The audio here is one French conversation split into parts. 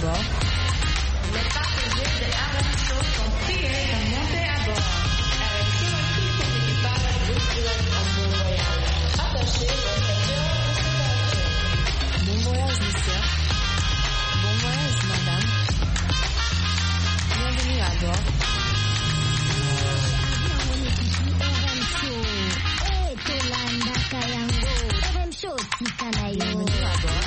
bord. Les passagers de RMShow sont priés de monter à bord. RMShow et tout son équipage vous souhaitent un bon voyage. Attachez vos ceintures de sécurité. Bon voyage, monsieur. Bon voyage, madame. Bienvenue à bord. Bienvenue à bord.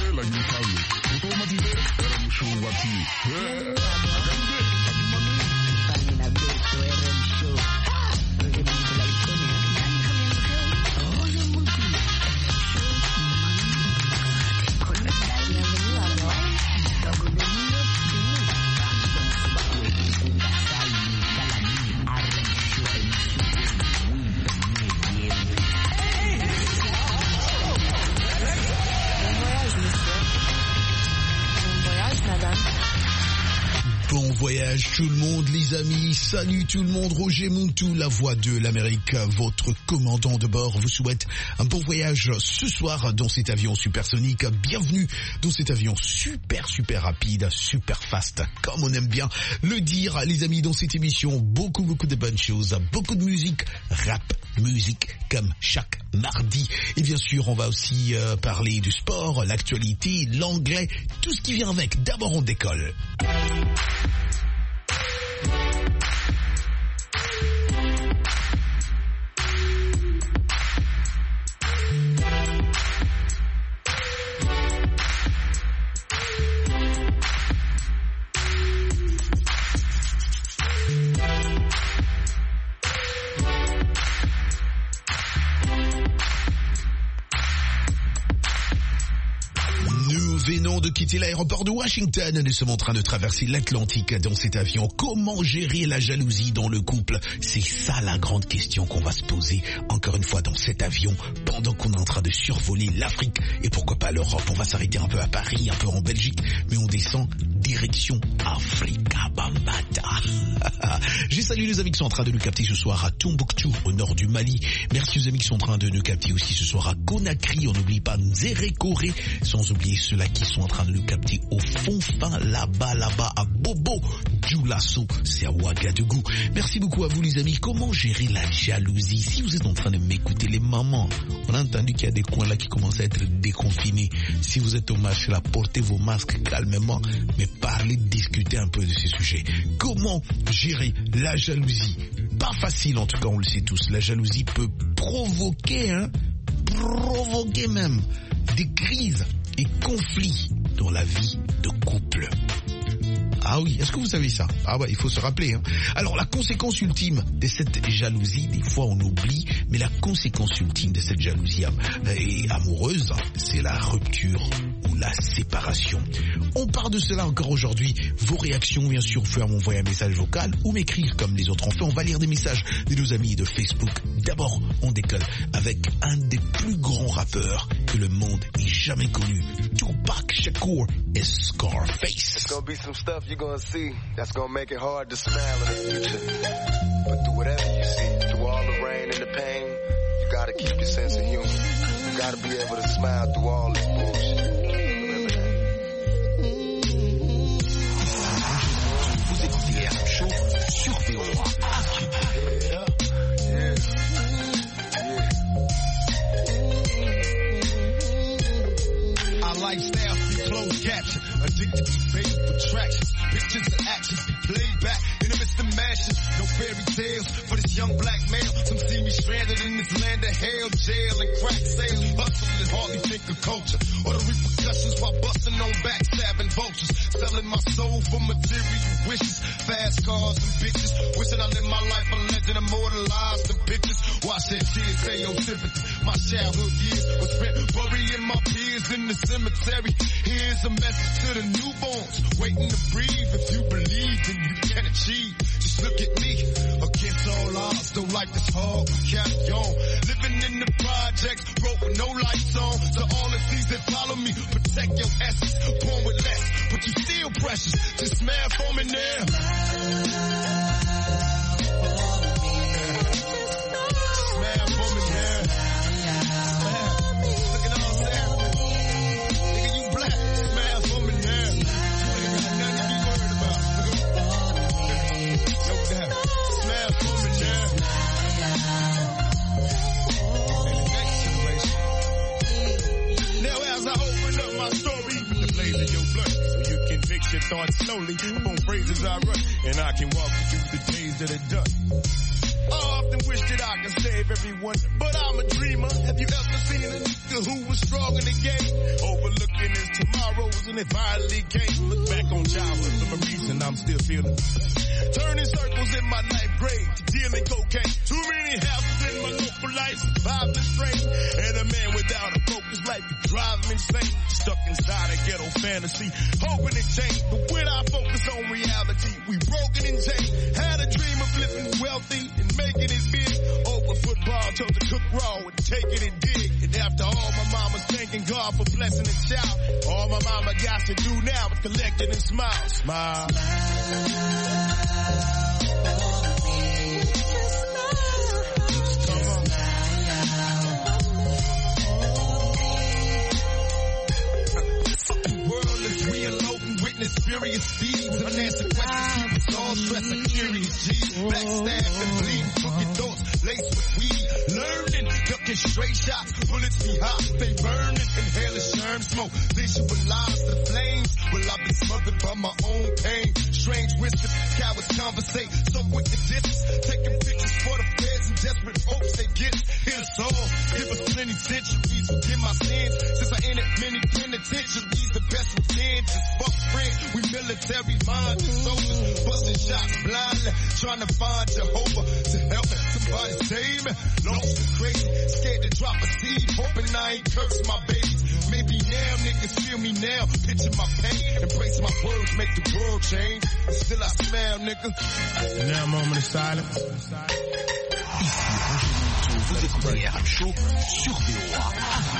Bon voyage tout le monde les amis, salut tout le monde, Roger Montou, la voix de l'Amérique, votre commandant de bord vous souhaite un bon voyage ce soir dans cet avion supersonique. Bienvenue dans cet avion super rapide, super fast, comme on aime bien le dire les amis dans cette émission. Beaucoup de bonnes choses, beaucoup de musique, rap, musique comme chaque mardi. Et bien sûr on va aussi parler du sport, l'actualité, l'anglais, tout ce qui vient avec. D'abord on décolle. Venons de quitter l'aéroport de Washington, nous sommes en train de traverser l'Atlantique dans cet avion. Comment gérer la jalousie dans le couple? C'est ça la grande question qu'on va se poser encore une fois dans cet avion pendant qu'on est en train de survoler l'Afrique et pourquoi pas l'Europe. On va s'arrêter un peu à Paris, un peu en Belgique, mais on descend direction Africa Bambata. J'ai salué les amis qui sont en train de nous capter ce soir à Tombouctou, au nord du Mali. Merci aux amis qui sont en train de nous capter aussi ce soir à Conakry. On n'oublie pas Nzérékoré, sans oublier ceux-là qui sont en train de nous capter au fond fin là-bas à Bobo Dioulasso, c'est à Ouagadougou. Merci beaucoup à vous les amis. Comment gérer la jalousie? Si vous êtes en train de m'écouter, les mamans, on a entendu qu'il y a des coins là qui commencent à être déconfinés. Si vous êtes au marché là, portez vos masques calmement, mais parlez, discutez un peu de ces sujets. Comment gérer la jalousie? Pas facile en tout cas, on le sait tous. La jalousie peut provoquer même des crises et conflits dans la vie de couple. Ah oui, est-ce que vous savez ça? Ah ouais, il faut se rappeler. Alors la conséquence ultime de cette jalousie, des fois on oublie, mais la conséquence ultime de cette jalousie amoureuse, c'est la rupture ou la séparation. On parle de cela encore aujourd'hui. Vos réactions, bien sûr, vous pouvez m'envoyer un message vocal ou m'écrire comme les autres ont fait. On va lire des messages de nos amis de Facebook. D'abord, on décolle avec un des plus grands rappeurs que le monde ait jamais connu, Tupac Shakur et Scarface. It's gonna be some stuff you're gonna see that's gonna make it hard to smile in the future. But through whatever you see, through all the rain and the pain, you gotta keep your sense of humor. You gotta be able to smile through all this bullshit. Remember that. Vous écoutez RM Show sur VOA. Our lifestyle be closed caption, addicted to painful attractions, pictures and actions be played back in the midst of mashes. No fairy tales for this young black male. Some see me stranded in this land of hell, jail and crack sales. Hustle and hardly think of culture or the repercussions while busting on backstabbing vultures. Selling my soul for material wishes, fast cars and bitches. Wishing I lived my life a legend, immortalized in pictures. Watch that tears say your sympathy. My childhood years was spent burying my peers in the cemetery. Here's a message to the newborns waiting to breathe. If you believe, then you can achieve. Just look at me, against all odds, though life is hard, we carry on. Living in the projects, broke with no lights on. So all the seas that follow me, protect your essence, born with less, but you still precious. Just smile for me now. Smile for me now. Look at all that. Nigga, you black. Smile for me now. You ain't got nothing raising your blood so you can fix your thoughts slowly. On phrases I run, and I can walk you through the days that are done. I often wish that I could save everyone, but I'm a dreamer. Have you ever seen a nigga who was strong in the game? Overlooking his tomorrows and it finally came. Look back on childhood for a reason I'm still feeling. Turning circles in my ninth grade, dealing cocaine. Too many houses in my local life, survived the strain. And a man without a focus life could drive him insane. Stuck inside a ghetto fantasy, hoping it changed. But when I focus on reality, we broken and chained. Had a dream of living wealthy and making it big. Over football, told to cook raw and taking it dig. And after all, my mama's thanking God for blessing a child. All my mama got to do now is collect it and smile. Smile. Experience speeds, unanswered questions, keep us all stressed like curious G's. Backstab and bleeding, crooked thoughts, laced with weed. Learning, ducking straight shots, bullets be hot, they burning. Inhaling germ smoke, visualize the flames. Well, I've been smothered by my own pain. Strange wisdom, cowards conversate, so quick to distance. Taking pictures for the feds and desperate hopes they get us. Hit us all, give us plenty centuries, forgive my sins. Since I entered many penitentiaries, the best within, just fuck friends. We military minded soldiers, busting shots blindly, trying to find Jehovah to help somebody save me. Lost and crazy, scared to drop a seed, hoping I ain't cursed my baby. Maybe now niggas feel me now, picture my pain, embrace my words, make the world change. And still I smile, nigga. And now a moment of silence. Vous écoutez RM Show sur VOA.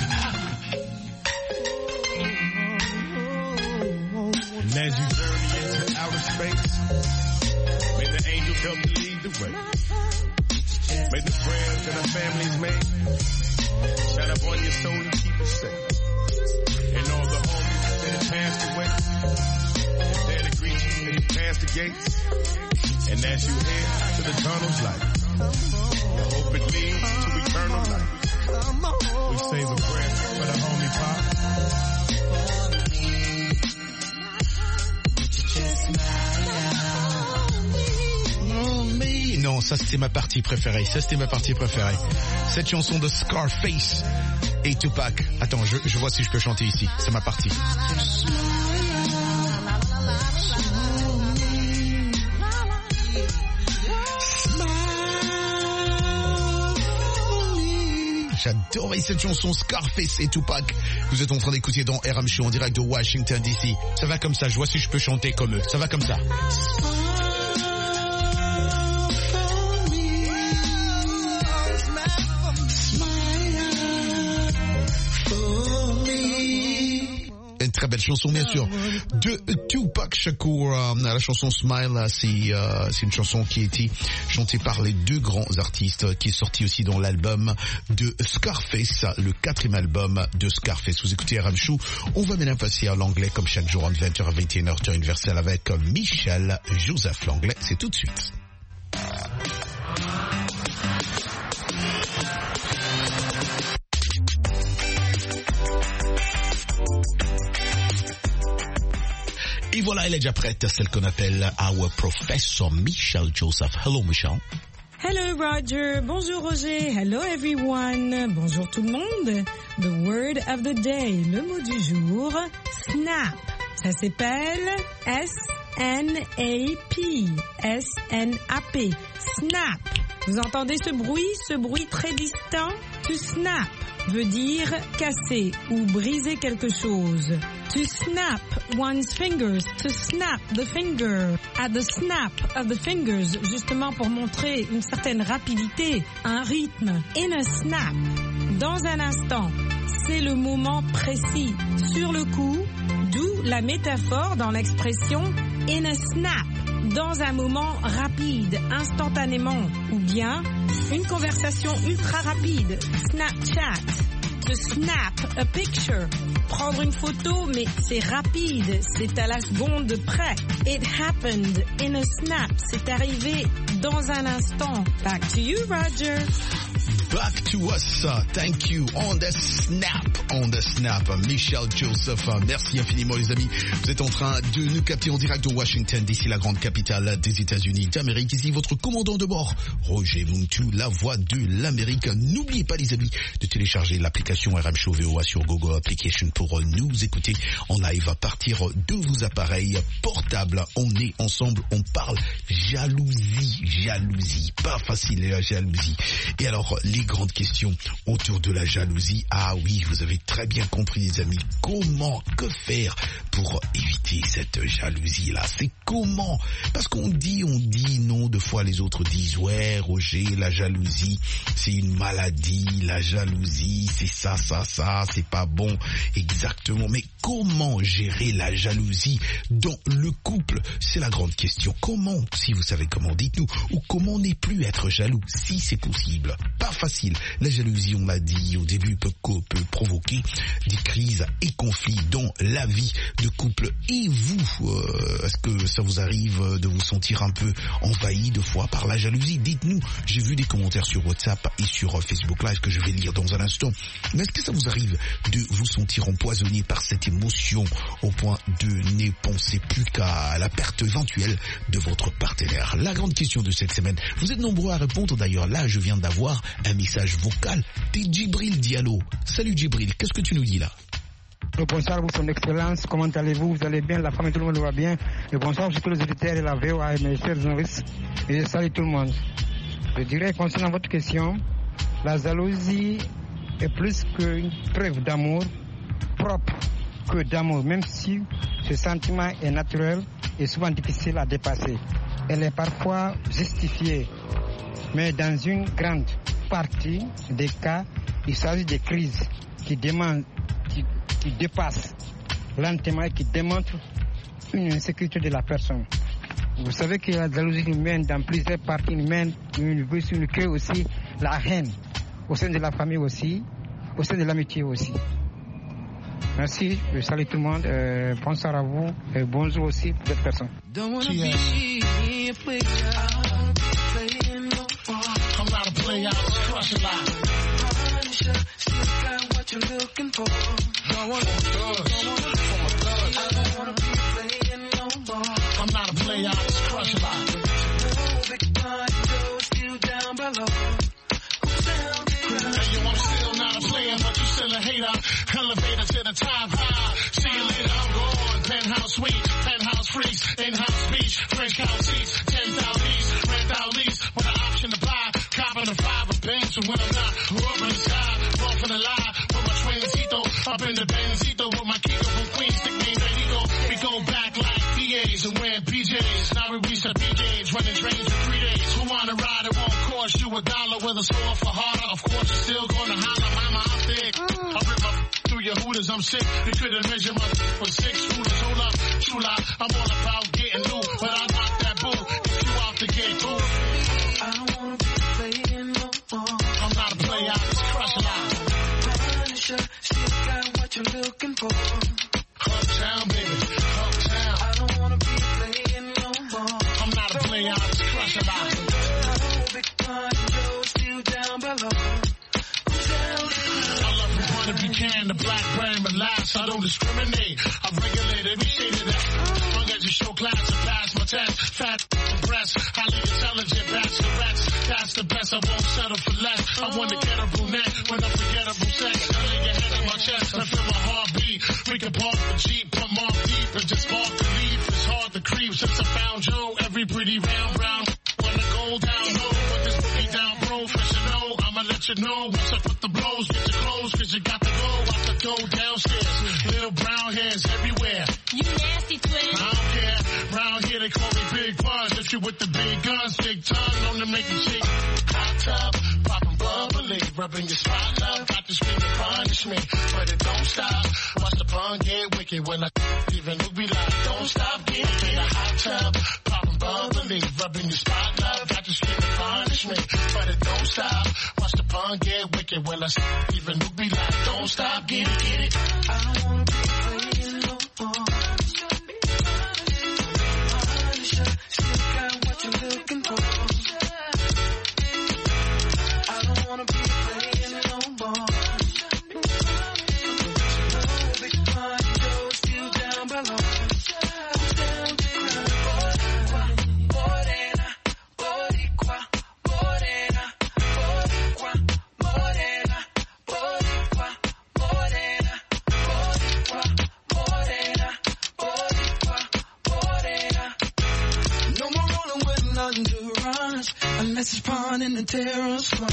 And as you journey into outer space, may the angels help you lead the way. May the prayers that our families made shine up on your soul and keep it safe. And all the homies that have passed away, they're to greet you as you pass the gates. And as you head to the tunnel's light, I hope it leads to eternal life. We say the prayer for the homie Pop. Non, ça c'était ma partie préférée. Cette chanson de Scarface et Tupac. Attends, je vois si je peux chanter ici. C'est ma partie. J'adorais cette chanson Scarface et Tupac. Vous êtes en train d'écouter dans RM Show en direct de Washington DC. Ça va comme ça, je vois si je peux chanter comme eux. Ça va comme ça. Une très belle chanson, bien sûr, de Tupac Shakur. La chanson Smile, c'est une chanson qui a été chantée par les deux grands artistes, qui est sortie aussi dans l'album de Scarface, le 4e album de Scarface. Vous écoutez RM Show. On va maintenant passer à l'anglais comme chaque jour entre 20h à 21h, temps universel avec Michel Joseph. L'anglais, c'est tout de suite. Et voilà, elle est déjà prête, celle qu'on appelle our professor Michel Joseph. Hello, Michel. Hello, Roger. Bonjour, Roger. Hello, everyone. Bonjour, tout le monde. The word of the day. Le mot du jour, snap. Ça s'appelle S-N-A-P. S-N-A-P. Snap. Vous entendez ce bruit très distant? To snap veut dire casser ou briser quelque chose. To snap one's fingers, to snap the finger. At the snap of the fingers, justement pour montrer une certaine rapidité, un rythme. In a snap, dans un instant, c'est le moment précis. Sur le coup, d'où la métaphore dans l'expression in a snap. Dans un moment rapide, instantanément, ou bien une conversation ultra rapide, Snapchat. To snap a picture, prendre une photo, mais c'est rapide, c'est à la seconde près. It happened in a snap, c'est arrivé dans un instant. Back to you, Roger. Back to us, thank you. On the snap on the snap. Michelle Joseph, merci infiniment les amis. Vous êtes en train de nous capter en direct de Washington, d'ici la grande capitale des États-Unis d'Amérique. Ici votre commandant de bord, Roger Muntu, la voix de l'Amérique. N'oubliez pas les amis de télécharger l'application RM Show VOA sur Google Application pour nous écouter en live à partir de vos appareils portables. On est ensemble, on parle jalousie. Pas facile la jalousie. Et alors, les grandes questions autour de la jalousie. Ah oui, vous avez très bien compris les amis. Que faire pour éviter cette jalousie-là? C'est comment? Parce qu'on dit non, deux fois les autres disent ouais, Roger, la jalousie, c'est une maladie, la jalousie, c'est ça, c'est pas bon. Exactement. Mais comment gérer la jalousie dans le couple? C'est la grande question. Comment? Si vous savez comment, dites-nous. Ou comment ne plus être jaloux, si c'est possible. Pas facile. La jalousie, on l'a dit au début, peut provoquer des crises et conflits dans la vie de couple. Et vous, est-ce que ça vous arrive de vous sentir un peu envahi de fois par la jalousie? Dites-nous. J'ai vu des commentaires sur WhatsApp et sur Facebook Live que je vais lire dans un instant. Mais est-ce que ça vous arrive de vous sentir empoisonné par cette émotion au point de ne penser plus qu'à la perte éventuelle de votre partenaire? La grande question de cette semaine. Vous êtes nombreux à répondre d'ailleurs. Là, je viens d'avoir un message vocal de Djibril Diallo. Salut Djibril, qu'est-ce que tu nous dis là? Bonsoir, vous, son excellence, comment allez-vous? Vous allez bien? La famille, tout le monde va bien? Et bonsoir à tous les auditeurs et la VOA et mes chers journalistes. Et salut tout le monde. Je dirais, concernant votre question, la jalousie est plus qu'une preuve d'amour propre que d'amour, même si ce sentiment est naturel et souvent difficile à dépasser. Elle est parfois justifiée, mais dans une grande partie des cas, il s'agit de crises qui dépassent lentement et qui démontrent une insécurité de la personne. Vous savez que la jalousie humaine, dans plusieurs parties humaines, il crée aussi la haine, au sein de la famille aussi, au sein de l'amitié aussi. Merci, je salue tout le monde, bonsoir à vous et bonjour aussi pour cette personne. I'm not a player, I was crush a lot. Still got what you're looking for. Don't want thugs. I don't wanna be playing no more. I'm not a player, I was crush a lot. Big time, still down below. Hey, you wanna still not a player, but you still a hater. Elevator to the top high. See you later, I'm gone. Penthouse suite, penthouse freaks, in-house beach, French count seats, 10,000 east, rent out lease with an option to buy. Copping a 5 of banks, and when I'm not, up in the sky, roll for the lie, with my twincito, up in the Benzito, with my Kiko from Queens, stick name Benito. We go back like PAs and wearing PJs. Now we reach the PJs, running trains for 3 days. Who wanna ride? It won't cost you $1 with a score for harder. Of course, you're still gonna holler, mama, I'm thick. I rip my through your hooters, I'm sick. You couldn't measure my for 6 shooters. Hold up, chula, I'm all about getting new, but I got that boo. If you out to get cool, I don't wanna be playing no more. I'm not a player, I just crush a lot. Punisher, still got what you're looking for. Uptown, baby, uptown. I don't wanna be playing no more. I'm not a player, I just crush a lot. Big time, still down below. If you can, the black brand, but last, I don't discriminate. I regulate every shade of that. As long as you show class and pass my test. Fat breasts, highly intelligent bachelorettes. That's the best, I won't settle for less. I want to get a brunette with unforgettable sex. I lay your head on my chest, I feel my heartbeat. We can park the Jeep, put more deep, and just spark the leaf. It's hard to creep since I found Joe. Every pretty round brown wanna go down low. Put this boogie down professional. I'ma let you know once I put the blows. Get your clothes, cause you got to go out the door downstairs. Little brown hairs everywhere. You nasty twin. I don't care. Round here they call me Big Buzz. If you with the big guns, big tongue, known to make you shake. Hot tub, poppin' bubbly, rubbing your spot up. Got to scream and punish me, but it don't stop. Watch the pun get wicked when I even who be like, don't stop getting in a hot tub, poppin' bubbly, rubbing your spot up. Got to scream and punish me, but it don't stop. Watch the pun get wicked when I even who be like, don't stop get it. I don't wanna be playing no more. Still got what you're looking for. I don't wanna be playing no more. running the terrors from.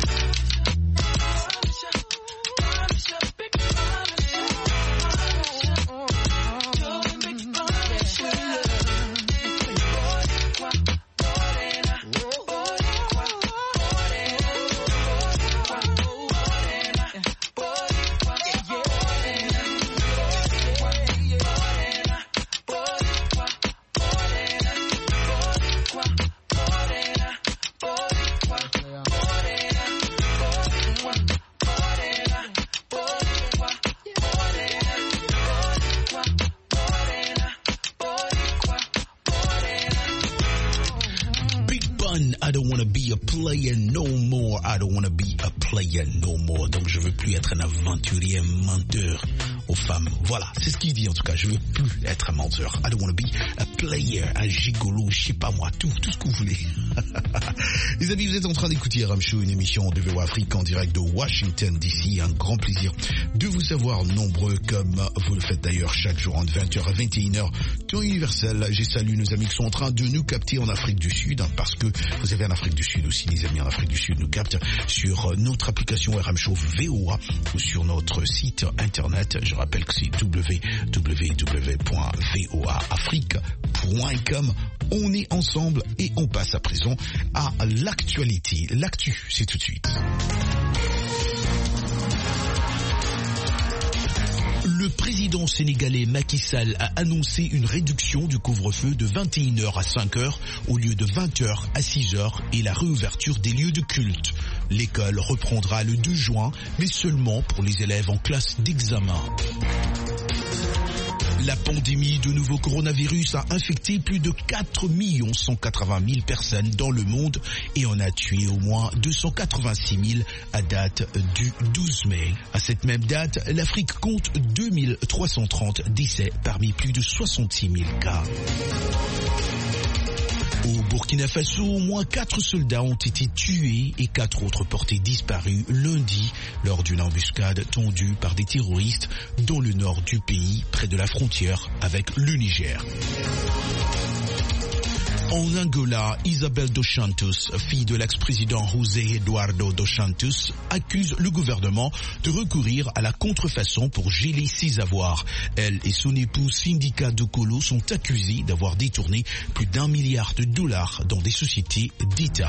I don't wanna be a player no more. I don't wanna be a player no more. Donc je veux plus être un aventurier menteur aux femmes. Voilà, c'est ce qu'il dit en tout cas. Je veux plus être un menteur. I don't wanna be a player, un gigolo, je sais pas moi, tout ce que vous voulez. Les amis, vous êtes en train d'écouter RM Show, une émission de VOA Afrique en direct de Washington DC. Un grand plaisir de vous savoir nombreux comme vous le faites d'ailleurs chaque jour entre 20h à 21h, temps universel. J'ai salué nos amis qui sont en train de nous capter en Afrique du Sud, parce que vous avez en Afrique du Sud aussi, les amis en Afrique du Sud nous captent sur notre application RM Show VOA ou sur notre site internet. Je rappelle que c'est www.voaafrique.com. On est ensemble et on passe à présent à l'actualité. L'actu, c'est tout de suite. Le président sénégalais Macky Sall a annoncé une réduction du couvre-feu de 21h à 5h au lieu de 20h à 6h et la réouverture des lieux de culte. L'école reprendra le 2 juin, mais seulement pour les élèves en classe d'examen. La pandémie de nouveau coronavirus a infecté plus de 4 180 000 personnes dans le monde et en a tué au moins 286 000 à date du 12 mai. À cette même date, l'Afrique compte 2330 décès parmi plus de 66 000 cas. Au Burkina Faso, au moins 4 soldats ont été tués et 4 autres portés disparus lundi lors d'une embuscade tendue par des terroristes dans le nord du pays, près de la frontière avec le Niger. En Angola, Isabel dos Santos, fille de l'ex-président José Eduardo dos Santos, accuse le gouvernement de recourir à la contrefaçon pour geler ses avoirs. Elle et son époux Sindika Dokolo sont accusés d'avoir détourné plus d'1 milliard de dollars dans des sociétés d'État.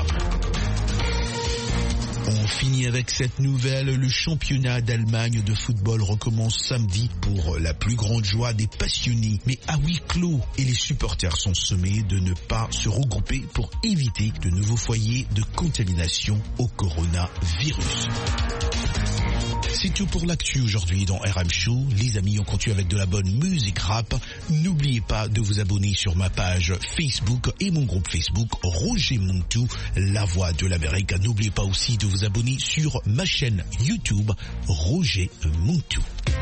On finit avec cette nouvelle. Le championnat d'Allemagne de football recommence samedi pour la plus grande joie des passionnés, mais à huis clos. Et les supporters sont sommés de ne pas se regrouper pour éviter de nouveaux foyers de contamination au coronavirus. C'est tout pour l'actu aujourd'hui dans RM Show. Les amis, on continue avec de la bonne musique rap. N'oubliez pas de vous abonner sur ma page Facebook et mon groupe Facebook Roger Montou, la voix de l'Amérique. N'oubliez pas aussi de vous abonner sur ma chaîne YouTube Roger Montou.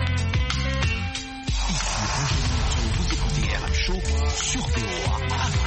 Ici Roger Montou, vous écoutez RM Show sur VOA.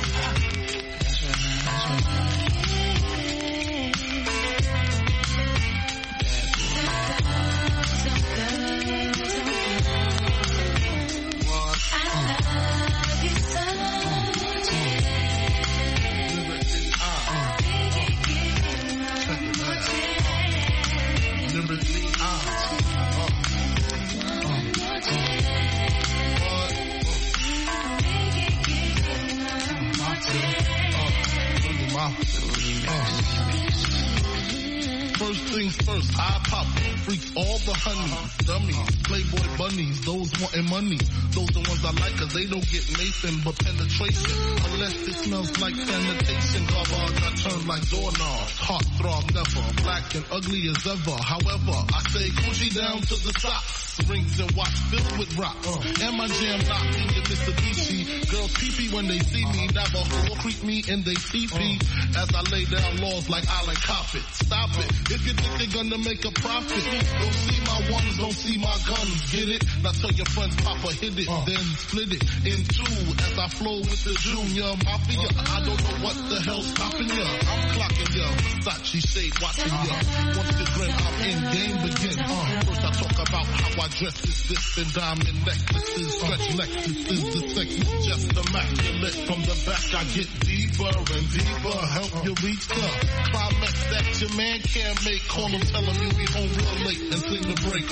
First things first, I pop freaks all the honey, dummies, playboy bunnies, those wanting money. Those the ones I like cause they don't get Nathan but penetration. Unless it smells like sanitation, garbage I turn like doorknobs. Heart throb never, black and ugly as ever. However, I say Gucci down to the socks. Rings and watch filled with rocks. And my jam knocked in your Mitsubishi. Girls pee-pee when they see me. Navajo creep me in they pee-pee. As I lay down laws like Island Coppet. Stop it. If you think they're gonna make a profit, don't see my ones, don't see my guns. Get it? Now tell your friends Papa hit it, then split it in two. As I flow with the Junior Mafia. I don't know what the hell's stopping ya. I'm clocking ya. Versace shade watching ya. Once the grin, I'm in game begin. First I talk about how I dress is this and diamond necklaces, stretch Lexus is the sex, just immaculate. From the back I get deep, deeper and deeper, help you reach the climax that your man can't make. Call him, tell him you'll be home real late and sing the break.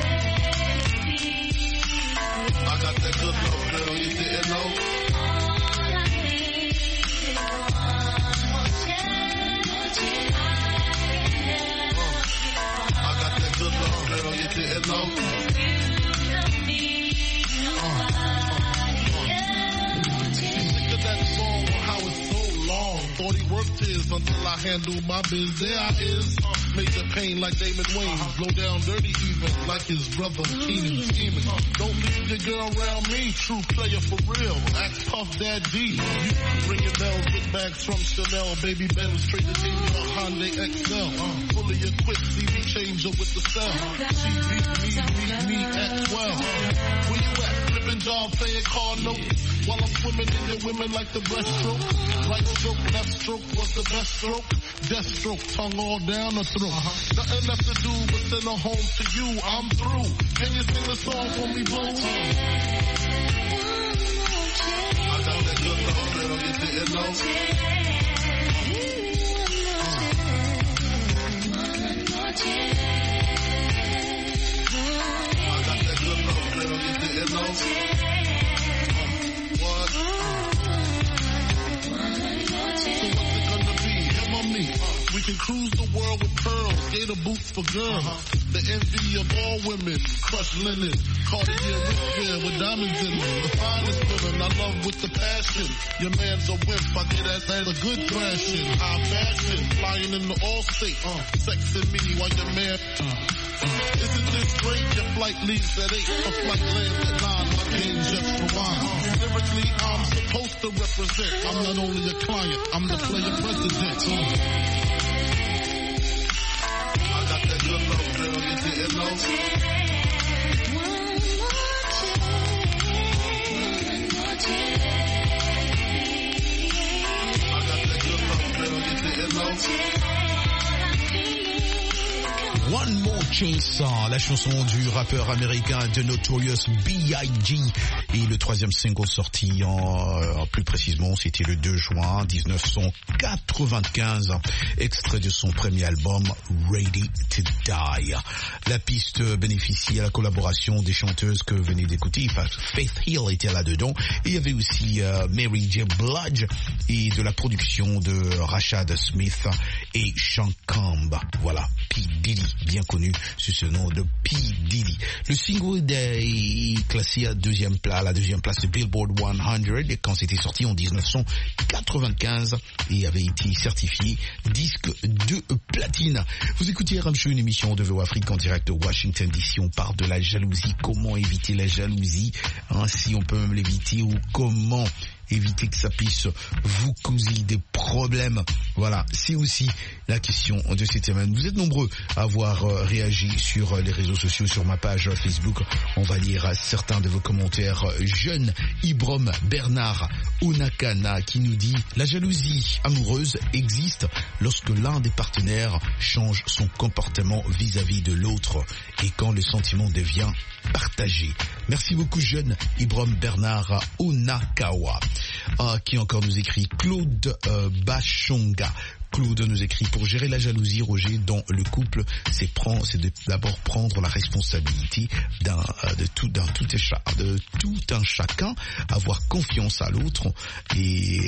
I got that good love, girl, you didn't know. I got that good love, girl, you didn't know. Thought he worked his until I handled my biz. There I is, major pain like Damon Wayans. Blow down dirty even like his brother Keenan scheming. Don't leave your girl around me, true player for real. Act Puff Dad D. You ringing bells with bags from Chanel. Baby Benz traded in your Hyundai XL. Fully equipped CD changer with the cell. She beat me at 12. Where you at? Flipping job, playing car notes. While I'm swimming in your women like the breaststroke. Right stroke, left stroke was the best stroke. Death stroke, tongue all down the throat. Nothing left to do but send her home to you. I'm through. Can you sing the song for me, boo? I got that good love, girl, you didn't know. I got that good love, girl, you didn't know. What? So what's it gonna be? Him or me? We can cruise the world with pearls, gator boots for girls. The envy of all women, crushed linen, Cartier wristwear with diamonds in them. The finest women I love with the passion. Your man's a wimp, I get that a good thrashing. High fashion, flying in the Allstate, sexing me while your man. Isn't this great? Your flight leaves at 8, a flight lands at 9. My game just rewind. Lyrically, I'm supposed to represent. I'm not only a client, I'm the player president. I got that good love, girl, you didn't know. I got that good love, girl, you didn't know. One More Chainsaw, la chanson du rappeur américain The Notorious B.I.G. Et le troisième single sorti plus précisément, c'était le 2 juin 1995, extrait de son premier album Ready to Die. La piste bénéficie à la collaboration des chanteuses que vous venez d'écouter. Faith Hill était là-dedans. Et il y avait aussi Mary J. Blige et de la production de Rashad Smith et Sean Combs. Voilà, P. Diddy, bien connu sous ce nom de P. Diddy. Le single est classé à la deuxième place de Billboard 100 quand c'était sorti en 1995 et avait été certifié disque de platine. Vous écoutez RM Show, une émission de VO Afrique en direct de Washington DC. On parle de la jalousie, comment éviter la jalousie, si on peut même l'éviter, ou comment éviter que ça puisse vous causer des problèmes. Voilà, c'est aussi la question de cette semaine. Vous êtes nombreux à avoir réagi sur les réseaux sociaux, sur ma page Facebook. On va lire certains de vos commentaires. Jeune Ibrom Bernard Onakana qui nous dit: la jalousie amoureuse existe lorsque l'un des partenaires change son comportement vis-à-vis de l'autre et quand le sentiment devient partagé. Merci beaucoup, jeune Ibrom Bernard Onakawa. Qui encore nous écrit Claude Bachonga. Claude nous écrit: pour gérer la jalousie, Roger, dans le couple, c'est d'abord prendre la responsabilité de tout un chacun, avoir confiance à l'autre et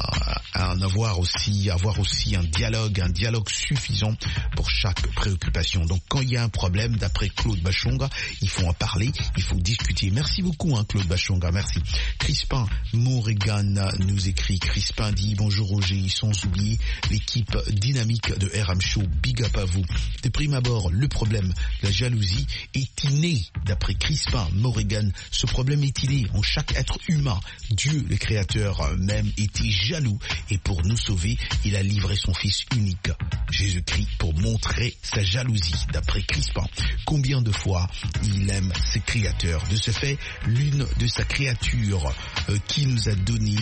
avoir aussi un dialogue suffisant pour chaque préoccupation. Donc quand il y a un problème, d'après Claude Bachonga, il faut en parler, il faut discuter. Merci beaucoup, Claude Bachonga, merci. Crispin Morrigan nous écrit. Crispin dit: bonjour Roger, sans oublier l'équipe dynamique de RM Show, big up à vous. De prime abord, le problème, la jalousie, est inné. D'après Crispin Morrigan, ce problème est inné en chaque être humain. Dieu, le Créateur même, était jaloux et pour nous sauver, il a livré son Fils unique, Jésus-Christ, pour montrer sa jalousie. D'après Crispin, combien de fois il aime ses créateurs. De ce fait, l'une de sa créature qu'il nous a donnée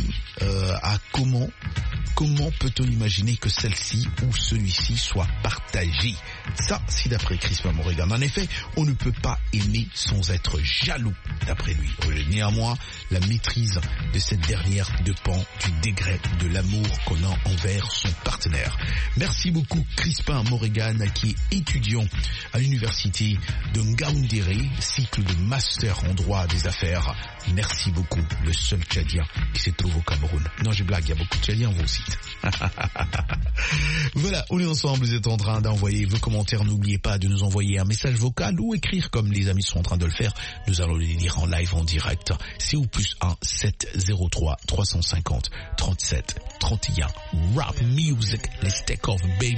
comment peut-on imaginer que celle-ci ou celui-ci soit partagé? Ça, c'est d'après Crispin Morrigan. En effet, on ne peut pas aimer sans être jaloux, d'après lui. Néanmoins, la maîtrise de cette dernière dépend du degré de l'amour qu'on a envers son partenaire. Merci beaucoup Crispin Morrigan, qui est étudiant à l'université de Ngaoundéré, cycle de master en droit des affaires. Merci beaucoup, le seul Tchadien qui se trouve au Cameroun. Non, j'ai blague, il y a beaucoup de Tchadiens au site. Voilà, on est ensemble, vous êtes en train d'envoyer vos commentaires. N'oubliez pas de nous envoyer un message vocal ou écrire comme les amis sont en train de le faire. Nous allons les lire en live, en direct. C'est au +1 703 350 37 31. Rap music, let's take off, baby.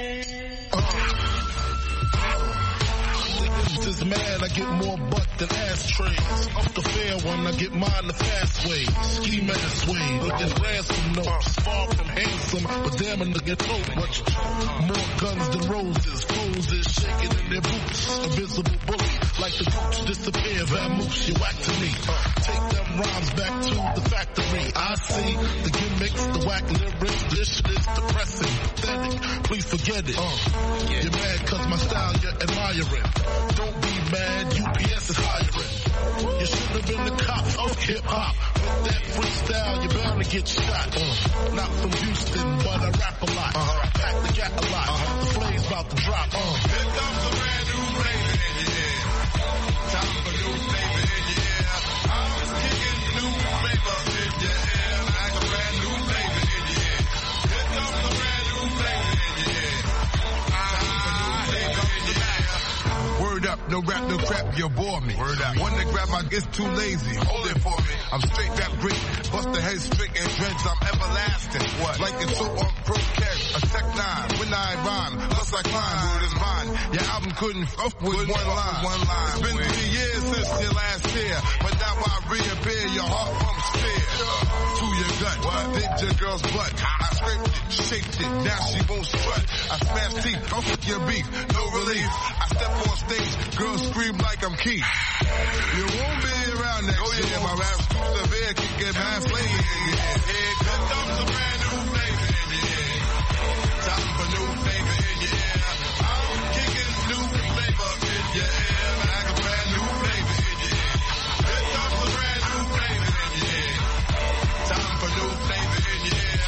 Is mad, I get more butt than ashtrays. Up the fair one, I get mine the fast way. Ski mask way, looking ransom notes. Far from handsome, but damn a nigga know much. More guns than roses, poses shaking in their boots. Invisible bully, like the boots disappear. Vamoose, you whack to me. Take them rhymes back to the factory. I see the gimmicks, the whack lyrics. This shit is depressing, pathetic. Please forget it. You're mad cause my style you're admiring. Don't be mad, UPS is hiring. You should have been the cops of hip-hop. With that freestyle, you're bound to get shot. Not from Houston, but I rap a lot. Pack the gat a lot. The flame's about to drop. Here comes a brand new flavor in your ear. Time for new flavor in your ear. I was kicking new flavor in your ear. Like a brand new flavor in your ear. Here comes a brand new flavor in your ear. Time for new flavor in your ear. Word up, no rap, no crap, you bore me. Word up. One to grab my it's too lazy. Hold it for me. I'm straight rap great. Bust the head straight and dreads, I'm everlasting. What? Like it's so on pro cash, a tech 9. When I rhyme, plus I climb, word is mine. Your album couldn't fuck with one line. It's been 3 years since your last year, but now I reappear, your heart pumps fear. To your gut, did your girl's butt. I scraped it, shaped it, now she won't strut. I smash teeth, I'll fuck your beef, no relief. I step on stage, girls scream like I'm Keith. You won't be around next year. My rap's too severe, can get mad flavor in your head. Here comes a brand new flavor in your ear. Time for new flavor in your ear. I'm kicking new flavor in your ear. Like a brand new flavor in your ear. Here comes a brand new flavor in your ear. Time for new flavor in your ear.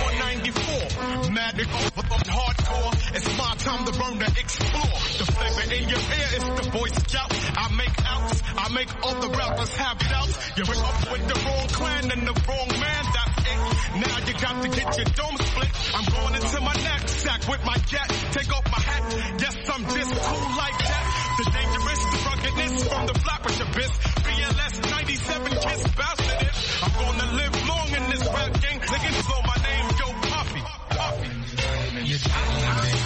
2194, magic hardcore. It's my time to burn, to explore. The flavor in your ear is the Boy Scout. I make outs, I make all the rappers have doubts. You wake up with the wrong clan and the wrong man, that's it. Now you got to get your dome split. I'm going into my knapsack with my gat. Take off my hat, yes I'm just cool like that. The dangerous, the ruggedness from the flappers abyss. BLS 97 kiss bastard it. I'm gonna live long in this rap game. Niggas know my name, yo Puffy. Puffy. You're jiggling, baby.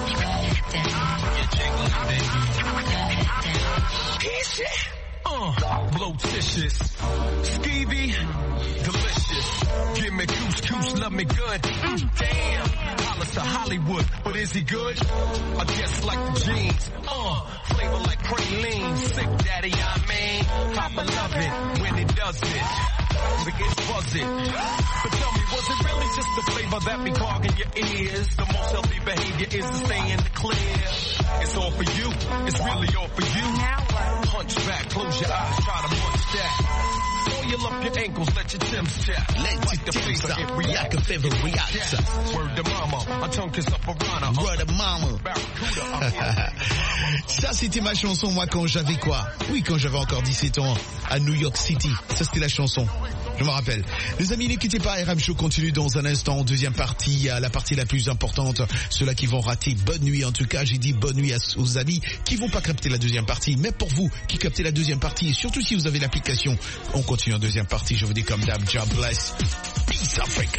You're jiggling, baby. Blotitious, skeevy, delicious. Give me couscous, love me good. Damn, Hollis to Hollywood, but is he good? I guess like the jeans. Flavor like praline, sick daddy, I mean. I'ma love it when it does it. It gets buzzy. But tell me, was it really just the flavor that be clogging your ears? The most healthy behavior is to stay in the clear. It's all for you, it's really all for you. Now what? Punch back, close your eyes, try to munch that. Oil up your ankles, let your Timbs tap. Let your Timbs up, like a feather react. Word to mama, a tongue kiss up a runner. Word to mama. Ça c'était ma chanson, moi quand j'avais quoi? Oui, quand j'avais encore 17 ans à New York City. Ça c'était la chanson. Je me rappelle. Les amis, ne quittez pas, RM Show continue dans un instant. Deuxième partie, la partie la plus importante. Ceux-là qui vont rater, bonne nuit. En tout cas, j'ai dit bonne nuit aux amis qui vont pas capter la deuxième partie. Mais pour vous qui captez la deuxième partie, et surtout si vous avez l'application, on continue en deuxième partie. Je vous dis comme d'hab, God bless. Peace Africa.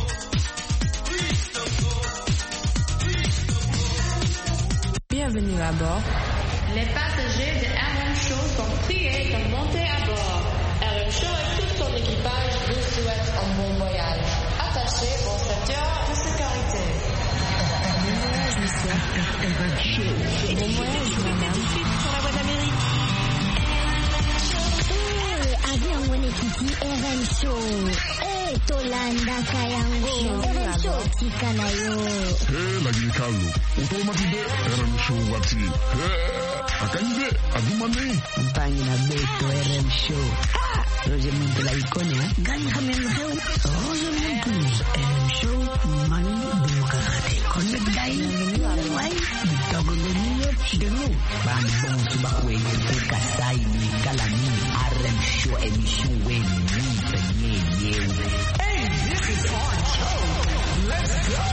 Bienvenue à bord. Les passagers de RM Show sont priés de monter à bord. RM Show et tout son équipage vous souhaitent un bon voyage. Attachez vos ceintures de sécurité. Bon voyage, monsieur. Bon voyage, madame. Sur la voie d'Amérique. Avion Kiki RM Show. Eh, Tolanda Kayango. RM Show tika na yo. Lagi kalu. Utomati RM Show wati. Akanje adumane. Mpangi na beto RM Show. Roger Muntu la ikonia. Gani hamemheu. Roger Muntu. RM Show mani demokrate. Connect dai. Wai. Dogo goniyo chidenu. Bambon subakwe. Kasai ni kalami. RM Show emission when Hey, this is our show. Let's go.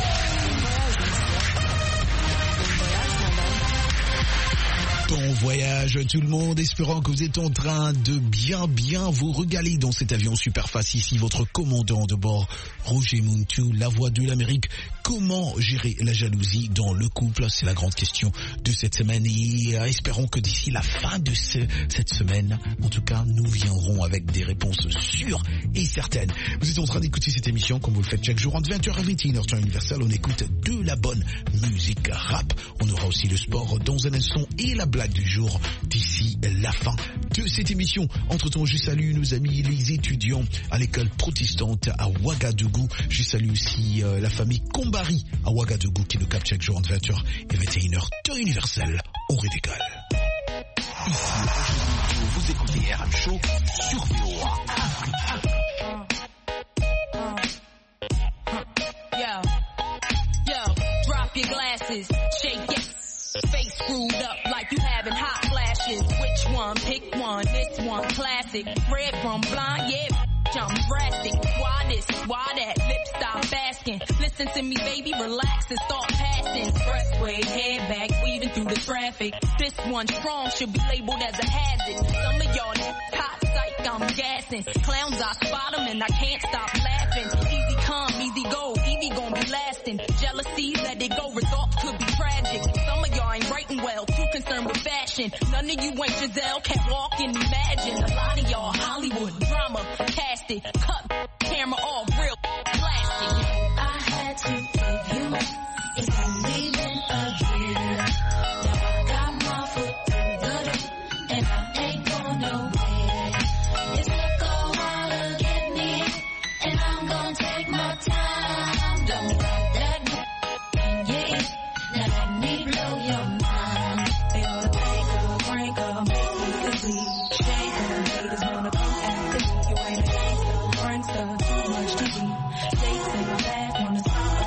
Bon voyage tout le monde, espérant que vous êtes en train de bien vous régaler dans cet avion super fast. Ici votre commandant de bord, Roger Muntu, la voix de l'Amérique. Comment gérer la jalousie dans le couple? C'est la grande question de cette semaine et espérons que d'ici la fin de cette semaine, en tout cas, nous viendrons avec des réponses sûres et certaines. Vous êtes en train d'écouter cette émission comme vous le faites chaque jour entre 20h et 21h temps universel. On écoute de la bonne musique rap. On aura aussi le sport dans un instant et la blague du jour d'ici la fin de cette émission. Entre-temps, je salue nos amis les étudiants à l'école protestante à Ouagadougou. Je salue aussi la famille Kombari à Ouagadougou qui nous capte chaque jour entre 20h et 21h temps universel. On redécolle. Ici, vous écoutez RM Show sur VOA. Yo, drop your glasses, shake it. Face screwed up like you having hot flashes. Which one? Pick one. This one classic. Red from blind, yeah. I'm drastic. Why this? Why that? Lip stop asking. Listen to me, baby. Relax and start passing. Expressway, head back, weaving through the traffic. This one strong should be labeled as a hazard. Some of y'all hot psych, I'm gassing. Clowns, I spot them and I can't stop laughing. Easy come, easy go. Evie gon' be lasting. Jealousy, let it go. Results could be tragic. Some of y'all ain't writing well, too concerned with fashion. None of you ain't Giselle, can't walk and imagine. A lot of y'all Hollywood drama, cast it, cut camera off, real plastic. I had to give you it's only been a year. Now I got my foot through the door, and I ain't going nowhere. It took a while to get me, and I'm gonna take my time. Don't let that go, yeah. Now let me blow your mind. They ought to break up, make me complete. Shake up, haters wanna come after me. You ain't a gangster, prankster, too much TV. Dates in my bag, wanna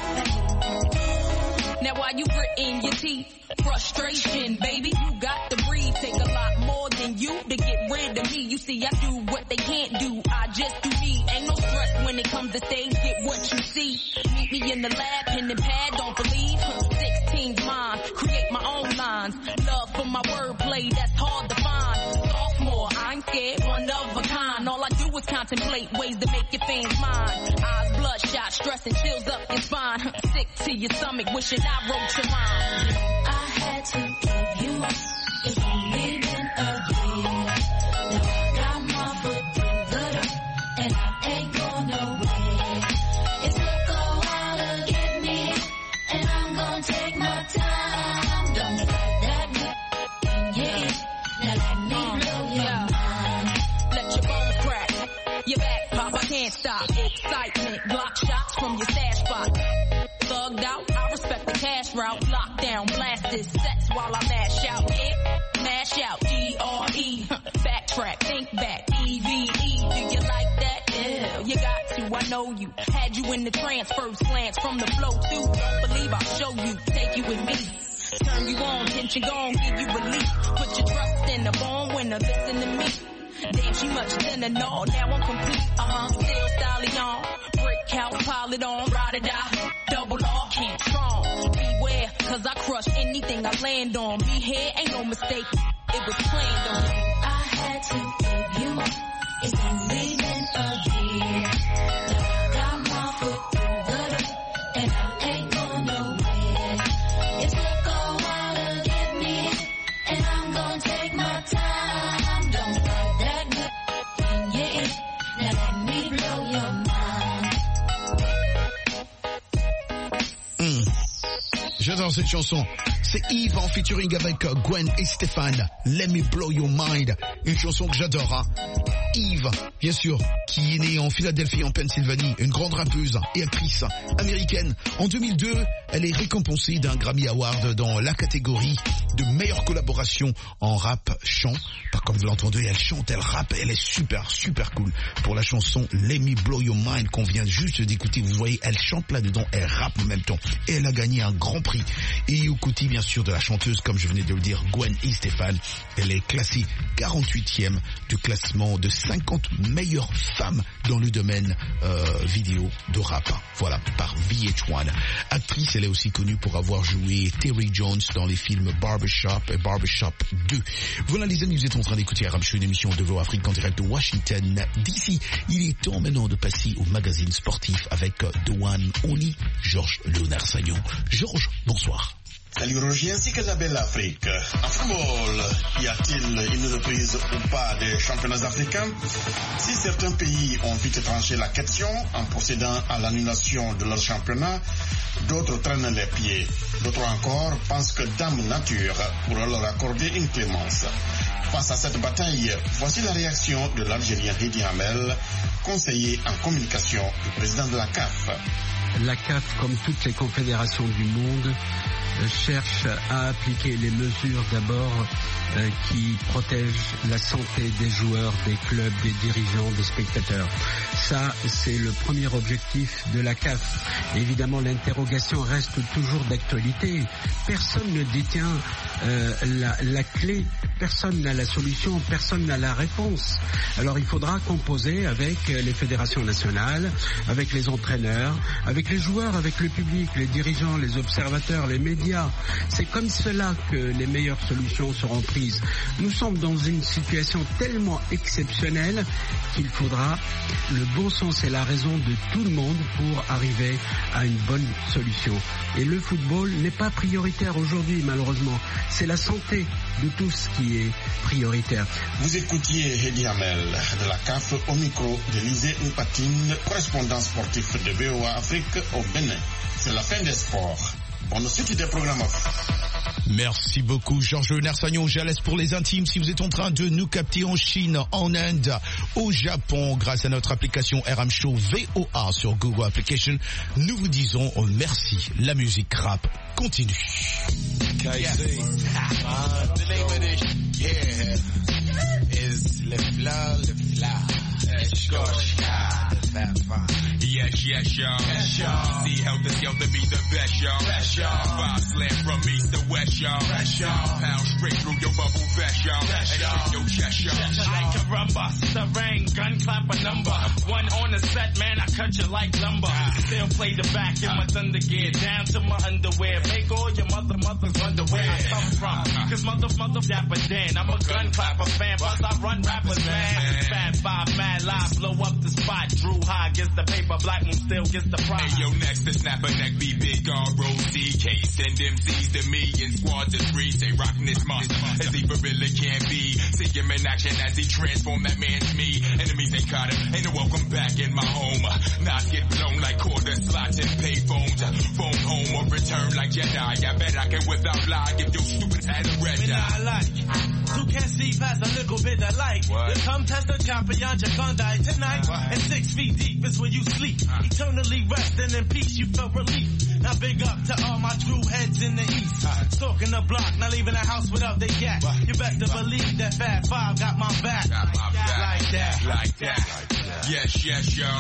now while you gritting your teeth, frustration, baby, you got to breathe. Take a lot more than you to get rid of me. You see, I do what they can't do. I just do me. Ain't no stress when it comes to stage. Get what you see. Meet me in the lab, pen and pad, don't believe. 16's mine, create my own lines. Love for my wordplay, that's hard to find. Sophomore, I ain't scared, one of a kind. All I do is contemplate ways to make your fans mine. Eyes bloodshot, stress and chills up your spine. Sick to your stomach, wishing I wrote your rhyme. I had to give you it's only been a year. Now I got my foot through the door, and I ain't going nowhere. It took a while to get me, and I'm gonna take my time. Don't let that go, yeah. Now let me blow your mind. Let your bones crack, your back pop, I can't stop. Excitement, block shots from your stash spot. Thugged out, I respect the cash route. Lockdown, blasted sets while I mash out. Yeah, mash out, D-R-E. Backtrack, think back, E-V-E. Do you like that? Yeah, you got to, I know you. Had you in the trance, first glance from the flow too. Don't believe I'll show you, take you with me. Turn you on, tension gone, give you relief. Put your trust in the born winner, listen to me. Damn, she much than a no, now I'm complete. Still styling on. Brick house, pile it on, ride or die. Double R, can't strong. Beware, cause I crush anything I land on. Be here, ain't no mistake. It was planned on. I had to give you it's only been a year. Now I got my foot through the door, and I ain't going nowhere. It took a while to get me, and I'm gonna take my time. Don't let that go, yeah. Now let me blow your mind. J'adore cette chanson. C'est Yves en featuring avec Gwen et Stéphane. Let Me Blow Your Mind. Une chanson que j'adore, hein. Eve, bien sûr, qui est née en Philadelphie, en Pennsylvanie, une grande rappeuse et actrice américaine. En 2002, elle est récompensée d'un Grammy Award dans la catégorie de meilleure collaboration en rap chant. Comme vous l'entendez, elle chante, elle rappe, elle est super, super cool. Pour la chanson Let Me Blow Your Mind qu'on vient juste d'écouter, vous voyez, elle chante là-dedans, elle rappe en même temps. Et elle a gagné un grand prix. Et aux côtés, bien sûr, de la chanteuse, comme je venais de le dire, Gwen Stefani, elle est classée 48e du classement de 50 meilleures femmes dans le domaine vidéo de rap. Voilà, par VH1. Actrice, elle est aussi connue pour avoir joué Terry Jones dans les films Barbershop et Barbershop 2. Voilà les amis, vous êtes en train d'écouter RM Show, une émission de Voix Afrique en direct de Washington DC. Il est temps maintenant de passer au magazine sportif avec The One Only, Georges Léonard Sagnon. Georges, bonsoir. Salut Roger ainsi que la belle Afrique. En football, y a-t-il une reprise ou pas des championnats africains? Si certains pays ont vite tranché la question en procédant à l'annulation de leur championnat, d'autres traînent les pieds. D'autres encore pensent que Dame Nature pourra leur accorder une clémence. Face à cette bataille, voici la réaction de l'Algérien Hedi Hamel, conseiller en communication du président de la CAF. La CAF, comme toutes les confédérations du monde, cherche à appliquer les mesures d'abord qui protègent la santé des joueurs, des clubs, des dirigeants, des spectateurs. Ça, c'est le premier objectif de la CAF. Évidemment, l'interrogation reste toujours d'actualité. Personne ne détient la clé, personne n'a la solution, personne n'a la réponse. Alors il faudra composer avec les fédérations nationales, avec les entraîneurs, avec les joueurs, avec le public, les dirigeants, les observateurs, les médias. C'est comme cela que les meilleures solutions seront prises. Nous sommes dans une situation tellement exceptionnelle qu'il faudra le bon sens et la raison de tout le monde pour arriver à une bonne solution. Et le football n'est pas prioritaire aujourd'hui, malheureusement. C'est la santé de tous qui est prioritaire. Vous écoutiez Hedi Hamel de la CAF au micro d'Élysée Mpatine, correspondant sportif de VOA Afrique au Bénin. C'est la fin des sports. Bonne suite des programmes. Merci beaucoup Georges Léonard Sagnon. Je laisse pour les intimes si vous êtes en train de nous capter en Chine, en Inde, au Japon, grâce à notre application RM Show VOA sur Google Application. Nous vous disons merci. La musique rap continue. Yes. The name of this year is Le Fla. Yes, y'all. See how the to be the best, y'all. Five slam from east to west, y'all. Pound straight through your bubble vest, y'all. And shake your chest, y'all. Like a rumba, rain, gun clap a number. One on the set, man, I cut you like lumber. Still play the back in my thunder gear, down to my underwear. Make all your mothers wonder where I come from. Cause mother dapper Dan, I'm a gun clapper fan, plus I run rappers, man. Fat Five, mad live, blow up the spot. Drew High gets the paper, Black Moon still gets the prize. Hey, yo, next to snap a neck, be big R-O-C-K. Send them Z's to me in squads of three. Say rockin' this monster, as he really can't be. See him in action as he transform that man's me. Enemies ain't caught him, ain't no welcome back in my home. Knots get blown like quarter slots and pay phones. Phone home or return like Jedi. I bet I can without lie give your stupid ass a red eye. You can't see past a little bit of light. You come test the champion, you're gonna die tonight. And 6 feet deep is where you sleep. Eternally resting in peace, you feel relief. Now big up to all my true heads in the east. Stalking the block, not leaving the house without they gat. You best to believe that Fat Five got my back. Like that. Yes, y'all.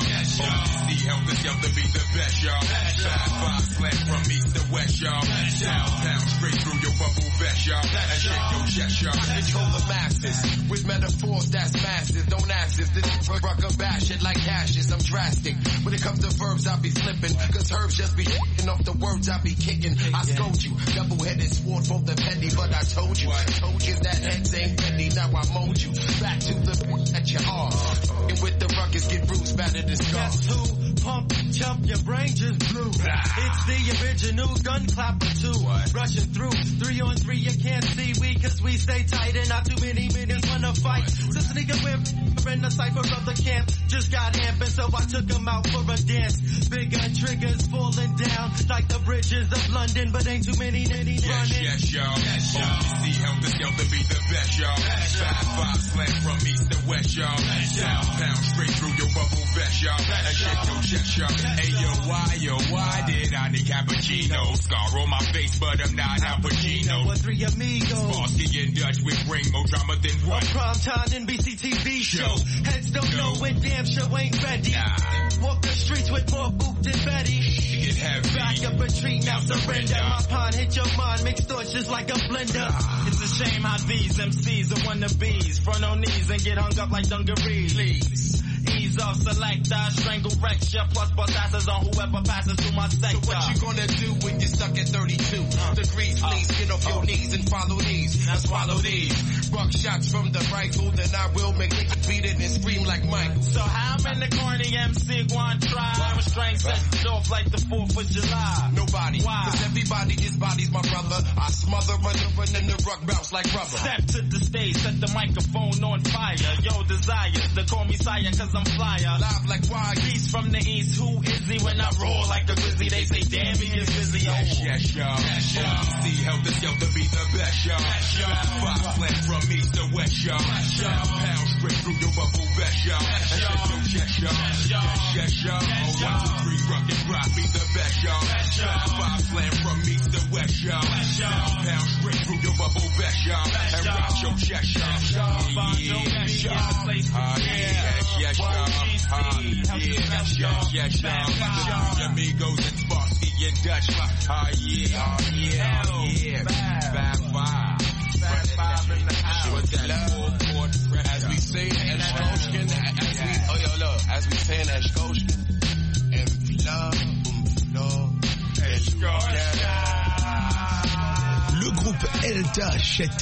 See how the to be the best, y'all. Five slam from east to west, y'all. Pound straight through your bubble vest, y'all. And shake your chest, y'all. Control the masses with metaphors that's massive. Don't ask if this rucker bash it like ashes. I'm drastic. When it comes to verbs, I be flipping. Cause herbs just be hitting off the words I be kicking. I scold you. Double-headed sword for the penny, but I told you. That heads ain't ready. Now I mold you. Back to the that you are. And with the ruckus, get bruised, battered and scarred. Guess who? Pump, jump, your brain just blew. It's the original gun clapper too. Rushing through 3 on 3, you can't see we cause we stay tight and not too many minutes wanna fight. This nigga we're in the cipher of the camp. Just got amping so I took him out for a dance. Big gun triggers falling down like the bridges of London, but ain't too many running. Yes, y'all. See how the to be the best, y'all. 5 slant from east to west, y'all. Southbound straight through your bubble vest, y'all. And shake your chest, y'all. Hey, yo, why did I need cappuccino? Scar on my face, but I'm not Al Pacino. We're three amigos. Sparsky and Dutch with bring more drama than what? A primetime NBC TV show. Heads don't know when damn show ain't ready. Walk the streets with more boot than Betty. Get heavy. Back up a tree, now surrender. My pond hit your mind, mix thoughts just like a blender. It's a shame how these MCs are wannabes. Front on knees and get hung up like dungarees. Please. Ease off, selector, strangle recture, plus bust asses on whoever passes through my sector. So what you gonna do when you're stuck at 32 degrees? Please get off your knees and follow these. Now swallow these. Buck shots from the rifle, then I will make niggas beat it and scream like Michael. So how many corny MC going try? Restraint sets off like the 4th of July. Nobody. Why? Cause everybody is bodies, my brother. I smother, run in the ruck bounce like rubber. Step to the stage, set the microphone on fire. Yo, desires to call me sire cause I'm flyer. Live like wire. Beast from the east, who is he? When I roar like a grizzly, they say damn he is busy. Yes, y'all. See, help the shelter be the best, y'all. 5 slant from east to west, y'all. Pound straight through your bubble vest, y'all. And shake your chest, y'all. Yes, y'all. 1, 2, 3, rock and rock be the best, y'all. 5 slant from east to west, y'all. Pound straight through your bubble vest, y'all. And rock your chest, y'all. Yes, y'all. Yes, y'all. Amigos and Sparsky and Dutch. Back 5. With that love, as we say in Scotian, as we say in Scotian, and flow, Le groupe Elta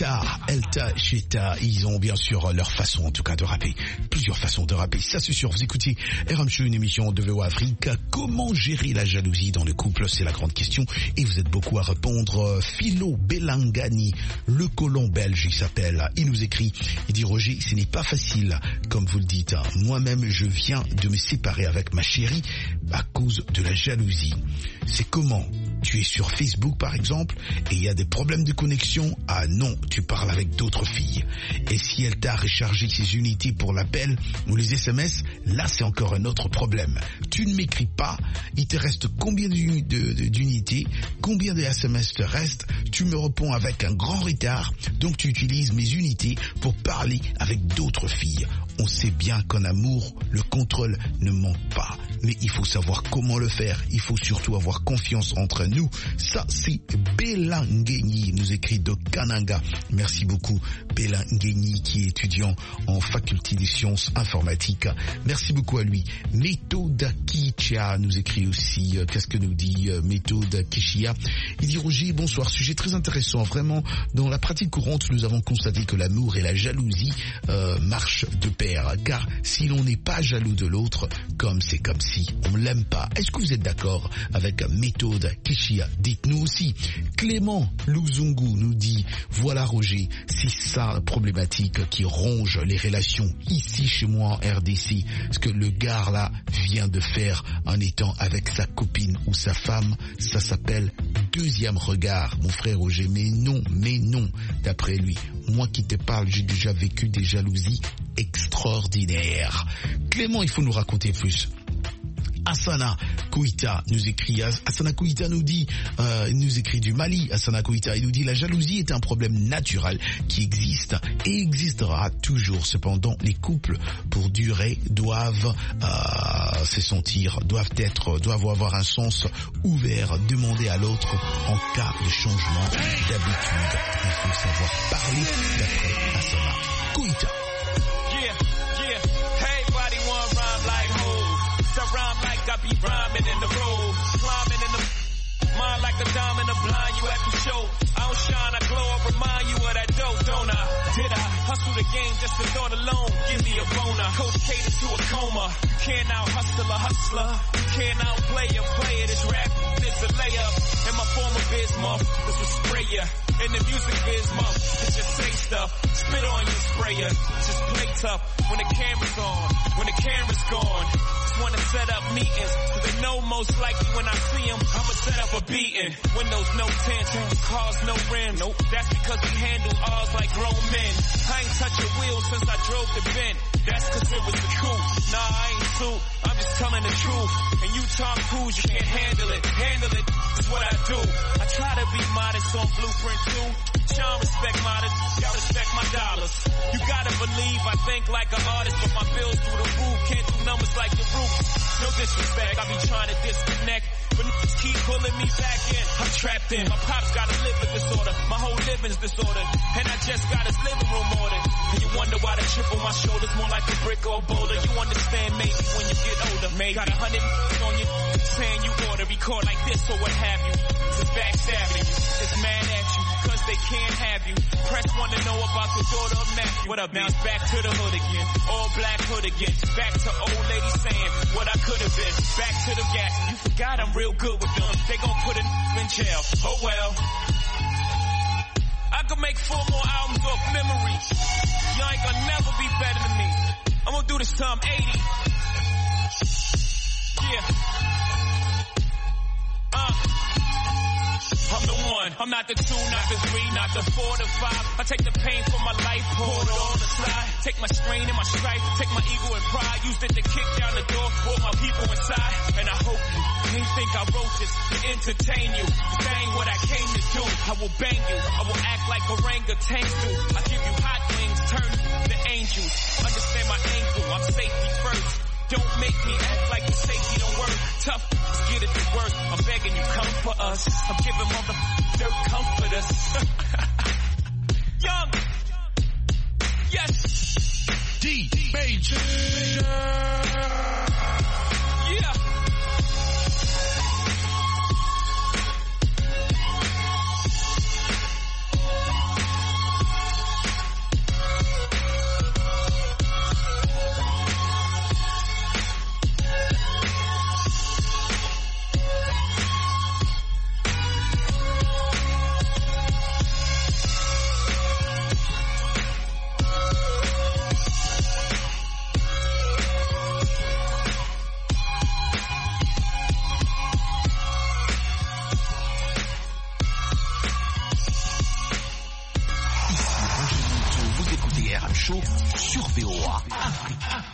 Cheta, ils ont bien sûr leur façon en tout cas de rapper, plusieurs façons de rapper, ça c'est sûr. Vous écoutez RM Show, une émission de VO Afrique. Comment gérer la jalousie dans le couple, c'est la grande question et vous êtes beaucoup à répondre. Philo Belangani, le colon belge il s'appelle, il nous écrit, il dit Roger, ce n'est pas facile comme vous le dites, moi-même je viens de me séparer avec ma chérie à cause de la jalousie. C'est comment? Tu es sur Facebook par exemple et il y a des problèmes de connexion. Ah non, tu parles avec d'autres filles. Et si elle t'a rechargé ses unités pour l'appel ou les SMS, là c'est encore un autre problème. Tu ne m'écris pas, il te reste combien d'unités, combien de SMS te reste, tu me réponds avec un grand retard, donc tu utilises mes unités pour parler avec d'autres filles. On sait bien qu'en amour, le contrôle ne manque pas. Mais il faut savoir comment le faire. Il faut surtout avoir confiance entre nous. Ça, c'est Belangeni, nous écrit de Kananga. Merci beaucoup, Belangeni, qui est étudiant en faculté des sciences informatiques. Merci beaucoup à lui. Méthode Kichia nous écrit aussi. Qu'est-ce que nous dit Méthode Kichia? Il dit Roger, bonsoir. Sujet très intéressant. Vraiment, dans la pratique courante, nous avons constaté que l'amour et la jalousie marchent de pair. Car si l'on n'est pas jaloux de l'autre, c'est comme si on l'aime pas. Est-ce que vous êtes d'accord avec Méthode Kichia? Dites-nous aussi. Clément Luzungu nous dit, voilà Roger, c'est ça la problématique qui ronge les relations ici chez moi en RDC. Ce que le gars là vient de faire en étant avec sa copine ou sa femme, ça s'appelle deuxième regard, mon frère Roger. Mais non, d'après lui. Moi qui te parle, j'ai déjà vécu des jalousies extraordinaires. Clément, il faut nous raconter plus. Asana Kouita nous écrit. Asana Kouita nous écrit du Mali. Asana Kouita, il nous dit la jalousie est un problème naturel qui existe et existera toujours. Cependant, les couples pour durer doivent se sentir, doivent avoir un sens ouvert, demander à l'autre en cas de changement d'habitude. Il faut savoir parler d'après Asana Kouita. I be rhyming in the road, climbing in the mind like a diamond, a blind you at the show. I don't shine, I glow, I remind you of that dope, don't I? Did I hustle the game just to thought alone? Give me a boner, coach catered to a coma. Can't out hustle a hustler, can't outplay a player. This rap is a layup. In my former biz month, this was sprayer. In the music biz month, it's just say stuff. spit on you, sprayer. Just play tough when the camera's on. When the camera's gone, just wanna set up meetings, cause they know most likely when I see them, I'ma set up a beating. Windows no tint, cars no rims. Nope. That's because we handle ours like grown men. I ain't touch a wheel since I drove the Bent. That's cause it was the coupe. Nah, I ain't suit, I'm just telling the truth. And you Tom Cruise, you can't handle it. Handle it, that's what I do. I try to be modest on Blueprint too. Sean respect modest, y'all respect my dollars. You gotta believe I think like an artist, but my bills through the roof. Can't do numbers like the roof. No disrespect, I be trying to disconnect, but niggas keep pulling me back in. I'm trapped in. My pops got a liver disorder. My whole living's disordered. And I just got his living room ordered. And you wonder why the chip on my shoulder's more like a brick or a boulder. You understand maybe when you get older. Maybe got 100 on you saying you oughta record like this or what have you. Just backstabbing you. Just mad at you. Cause they can't have you. Press wanna know about the daughter of Matthew. What up, now it's back to the hood again. All black hood again. Back to old lady saying what I could have been. Back to the gas. You forgot I'm real good with them. They gon' put a in jail. Oh well. I could make 4 more albums off memories. Y'all ain't gonna never be better than me. I'm gonna do this till I'm 80. Yeah. I'm the one. I'm not the 2, not the 3, not the 4, the 5. I take the pain from my life, pour it all aside. Take my strain and my strife, take my ego and pride. Used it to kick down the door, pull my people inside. And I hope you ain't think I wrote this to entertain you. That ain't what I came to do. I will bang you. I will act like orangutans do. I give you hot wings, turn to angels. Understand my angle, I'm safety first. Don't make me act like the safety don't work. Tough, get it to work. I'm begging you, come for us. I'm giving mother dirt, comfort us. Young, yes, D Major. Yeah. Sur VOA Afrique.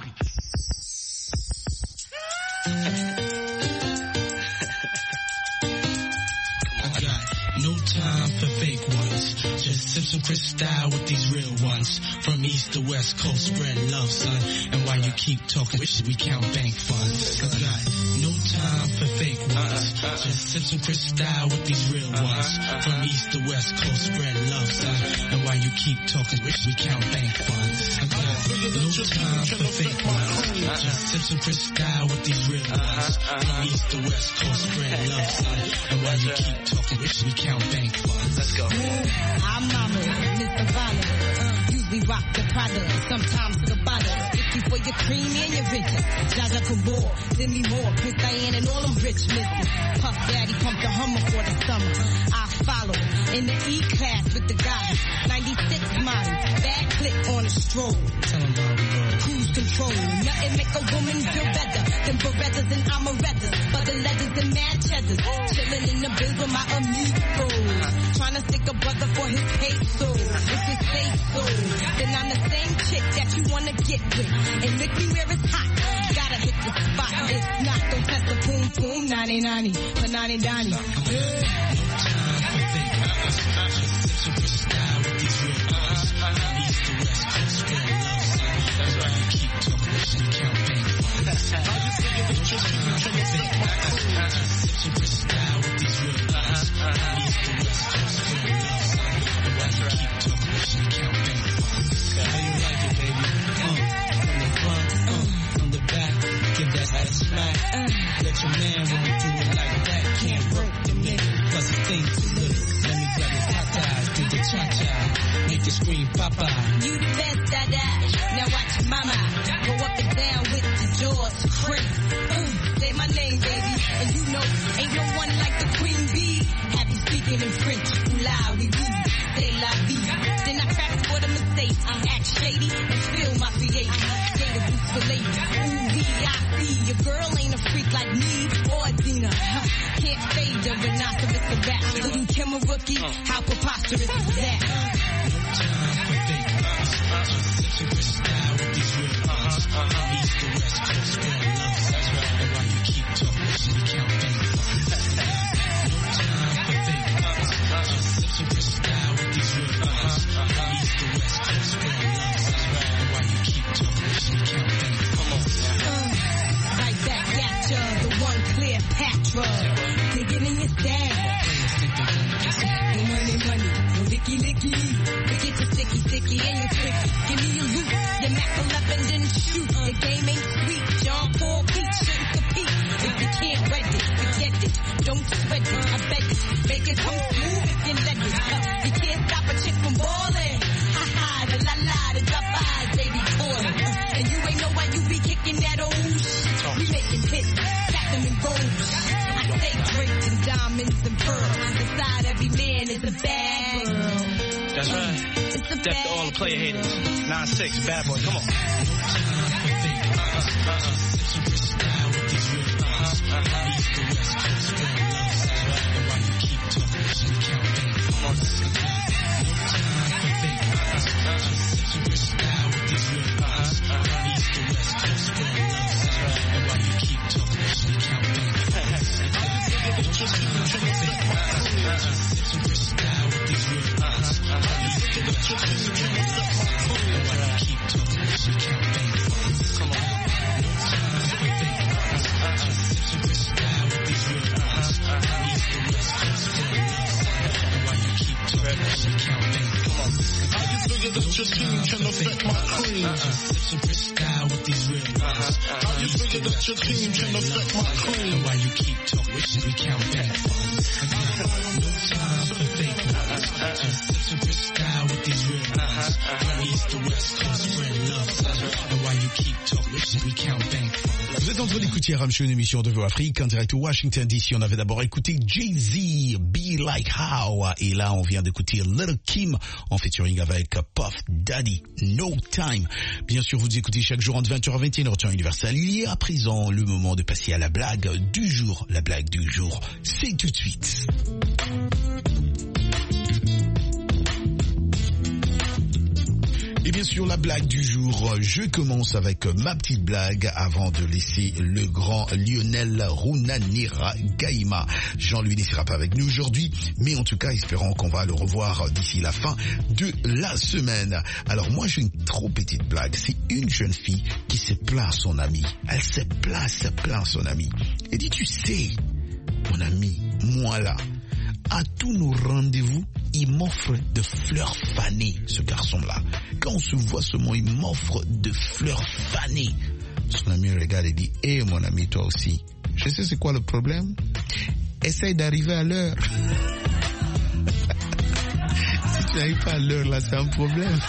No time for fake ones. Just sip some Cristal with these real ones. From east to west coast, spread love, son. And while you keep talking, we count bank funds. No time for fake ones. Just sip some Cristal with these real ones. From east to west coast, spread love, son. And while you keep talking, we count bank funds. No time for fake ones. Just sip some Cristal with these real ones. From east to west coast, spread love, son. And while you keep talking, we count bank funds. Let's go. I'm Mama, Mr. Violent. Usually rock the product, sometimes the bottle. Sticky for your cream and your riches. Jaja Kabor, send me more. Prince Diane and all them rich misses. Puff Daddy pumped the Hummer for the summer. I follow in the E-class with the guys. 96 model, bad click on a stroll. Cruise control, nothing make a woman feel better than Berettas and Amarettas. But the letters and mad cheddars. Chilling in the biz with my amigos. Trying to stick a brother for his peso. If you say so, then I'm the same chick that you wanna get with. And lick me where it's hot. Gotta hit the spot. If not, don't test the boom boom. 90-90 for 90-90. Time for fake ones. Just sip some Cristal with these real ones. East to west coast, spread love, son. That's why you keep talking, we count bank funds. I just think it was just fake ones. Just sip some Cristal with these real ones. East to west coast, spread love, son. And why you keep talking, we count bank funds. How you like it, baby? From the front, from the back, give that ass a smack. Let your man when you do it like that. Can't work the nigga, cause he thinks too little. Let me grab his tatas, do the cha-cha. Make you scream, Papa. You the best, Dada. Now watch Mama. Go up and down with the jaws. Chris. Say my name, baby. And you know, ain't no one like the Queen Bee. Have you speaking in French? Oula, oui, oui. Say la vie. Then I crack for the mistake. rookie. How preposterous is that? Superstar with these real ones. East to West Coast, spread love. That's right. And while you keep talking, we count bank funds. No time for fake. Superstar with these real ones. East to West Coast, spread love. That's right. And while you keep talking, we count bank funds. Right back at ya, the one Cleopatra. Digging in your stash. No money, money, no licky, licky. We get you sticky, sticky, and you're tricky. Give me your loot, your Mac 11 didn't shoot. The game ain't sweet, John Paul Pete shouldn't compete. If you can't read it, forget it. Don't sweat it, I beg it. Make it come smooth if you let it. You can't stop a chick from ballin'. Ha ha, the la la, the drop eyes, baby callin'. And you ain't know why you be kicking that old shit. We making hits, platinum and gold. I stay draped in diamonds and pearls. Inside every man is a bad girl. That's right. Death to all the player haters. 9-6, bad boy, come on. Superstar with these real ones. East to West Coast, spread love. That's right. And while you keep talking, we count bank funds. No time for fake. Superstar with these real ones. East to West Coast, spread love. That's right. And while you keep talking, we count bank funds. Superstar with these real ones. East to West Coast, spread love. And while you keep talking, we count bank funds. Come on. Superstar with these real ones. East to West Coast, spread love. And while you keep talking, we count bank funds. How you figure that your team can affect my cream? Superstar with these real ones. How you figure that your team can affect my cream? And while you keep talking, we count bank funds. No time for fake ones. Superstar with these real ones. East to West Coast, spread love. And while you keep talking, we count bank funds. Vous êtes en train d'écouter Ram Show, une émission de Voix Afrique en direct au Washington DC. On avait d'abord écouté Jay-Z, Be Like How, et là on vient d'écouter Little Kim en featuring avec Puff Daddy, No Time. Bien sûr, vous écoutez chaque jour entre 20h et 21h temps universel. Il est à présent le moment de passer à la blague du jour. La blague du jour, c'est tout de suite. Et bien sûr, la blague du jour, je commence avec ma petite blague avant de laisser le grand Lionel Runanira Gaima. Jean lui ne sera pas avec nous aujourd'hui, mais en tout cas, espérons qu'on va le revoir d'ici la fin de la semaine. Alors moi, j'ai une trop petite blague. C'est une jeune fille qui se plaint à son ami. Elle se plaint à son ami. Elle dit, tu sais, mon ami, moi là, à tous nos rendez-vous, il m'offre de fleurs fanées, ce garçon-là. Quand on se voit seulement, il m'offre de fleurs fanées. Son ami regarde et dit, hé mon ami, toi aussi, je sais c'est quoi le problème? Essaye d'arriver à l'heure. Si tu n'arrives pas à l'heure, là, c'est un problème.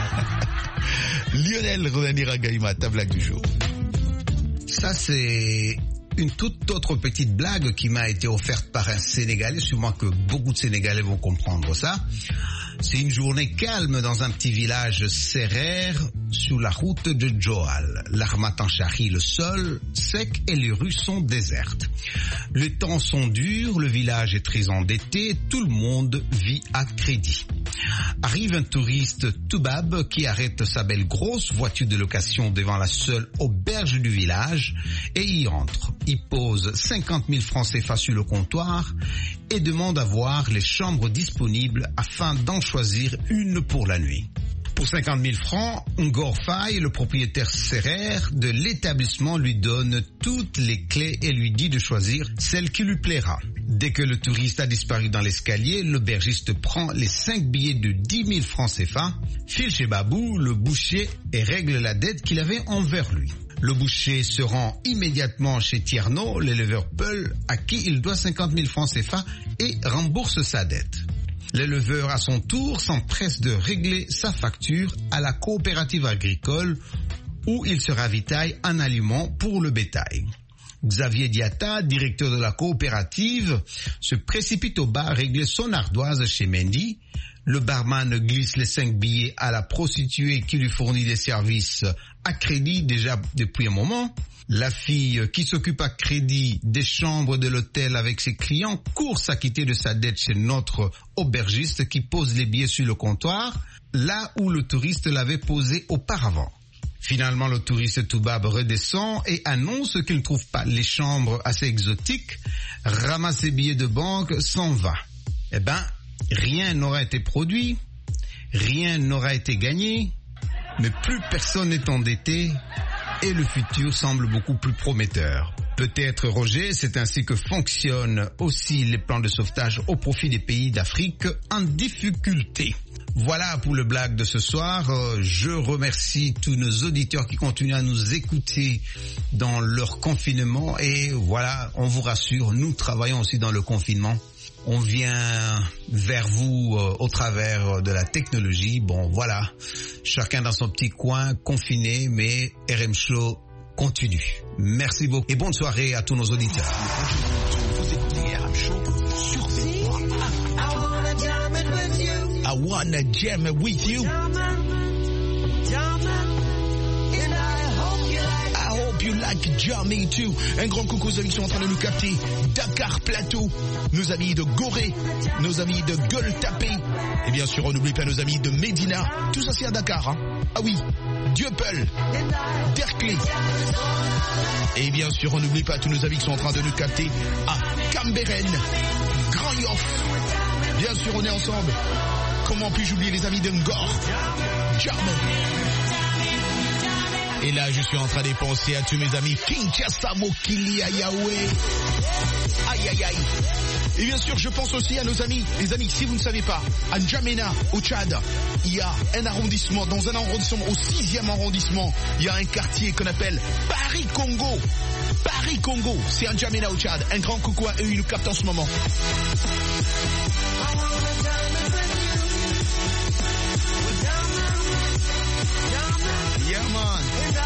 Lionel Runanira Gaima, ta blague du jour. Ça, c'est une toute autre petite blague qui m'a été offerte par un Sénégalais, sûrement que beaucoup de Sénégalais vont comprendre ça. C'est une journée calme dans un petit village sérère sur la route de Joal. L'harmattan charrie le sol sec et les rues sont désertes. Les temps sont durs, le village est très endetté, tout le monde vit à crédit. Arrive un touriste Toubab qui arrête sa belle grosse voiture de location devant la seule auberge du village et y entre. Il pose 50 000 francs CFA sur le comptoir et demande à voir les chambres disponibles afin d'en choisir une pour la nuit. Pour 50 000 francs, Ngor Faye, le propriétaire sérère de l'établissement, lui donne toutes les clés et lui dit de choisir celle qui lui plaira. Dès que le touriste a disparu dans l'escalier, l'aubergiste prend les 5 billets de 10 000 francs CFA, file chez Babou, le boucher, et règle la dette qu'il avait envers lui. Le boucher se rend immédiatement chez Tierno, l'éleveur Peul, à qui il doit 50 000 francs CFA et rembourse sa dette. L'éleveur, à son tour, s'empresse de régler sa facture à la coopérative agricole où il se ravitaille en aliments pour le bétail. Xavier Diatta, directeur de la coopérative, se précipite au bar régler son ardoise chez Mendy. Le barman glisse les 5 billets à la prostituée qui lui fournit des services à crédit déjà depuis un moment. La fille qui s'occupe à crédit des chambres de l'hôtel avec ses clients court s'acquitter de sa dette chez notre aubergiste qui pose les billets sur le comptoir, là où le touriste l'avait posé auparavant. Finalement, le touriste Toubab redescend et annonce qu'il ne trouve pas les chambres assez exotiques, ramasse ses billets de banque, s'en va. Eh ben, rien n'aura été produit, rien n'aura été gagné, mais plus personne n'est endetté et le futur semble beaucoup plus prometteur. Peut-être, Roger, c'est ainsi que fonctionnent aussi les plans de sauvetage au profit des pays d'Afrique en difficulté. Voilà pour le blague de ce soir. Je remercie tous nos auditeurs qui continuent à nous écouter dans leur confinement. Et voilà, on vous rassure, nous travaillons aussi dans le confinement. On vient vers vous au travers de la technologie. Bon, voilà, chacun dans son petit coin, confiné, mais RM Show continue. Merci beaucoup et bonne soirée à tous nos auditeurs. Vous écoutez RM Show sur I wanna jam it with you. I hope you like jamming too. Un grand coucou aux amis qui sont en train de nous capter. Dakar Plateau, nos amis de Gorée, nos amis de Gueule-Tapée. Et bien sûr, on n'oublie pas nos amis de Médina. Tout ça c'est à Dakar, hein. Ah oui, Dieuppeul, Derklé. Et bien sûr, on n'oublie pas tous nos amis qui sont en train de nous capter à Cambérène, Grand Yoff. Bien sûr, on est ensemble. Comment puis-je oublier les amis de Ngor, Germain. Et là, je suis en train de penser à tous mes amis Kinshasa, Mokili, Ayaoué. Aïe, aïe, aïe. Et bien sûr, je pense aussi à nos amis. Les amis, si vous ne savez pas, à N'Djamena, au Tchad, il y a un arrondissement, dans un arrondissement, au 6e arrondissement, il y a un quartier qu'on appelle Paris-Congo. Paris-Congo, c'est à N'Djamena, au Tchad. Un grand coucou à eux, ils nous captent en ce moment. Yeah, man.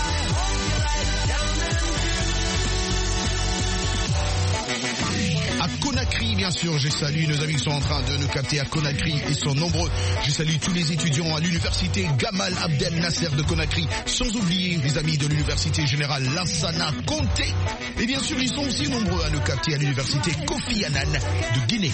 À Conakry, bien sûr, je salue nos amis qui sont en train de nous capter à Conakry. Ils sont nombreux. Je salue tous les étudiants à l'université Gamal Abdel Nasser de Conakry. Sans oublier les amis de l'université générale Lansana Conté. Et bien sûr, ils sont aussi nombreux à nous capter à l'université Kofi Annan de Guinée.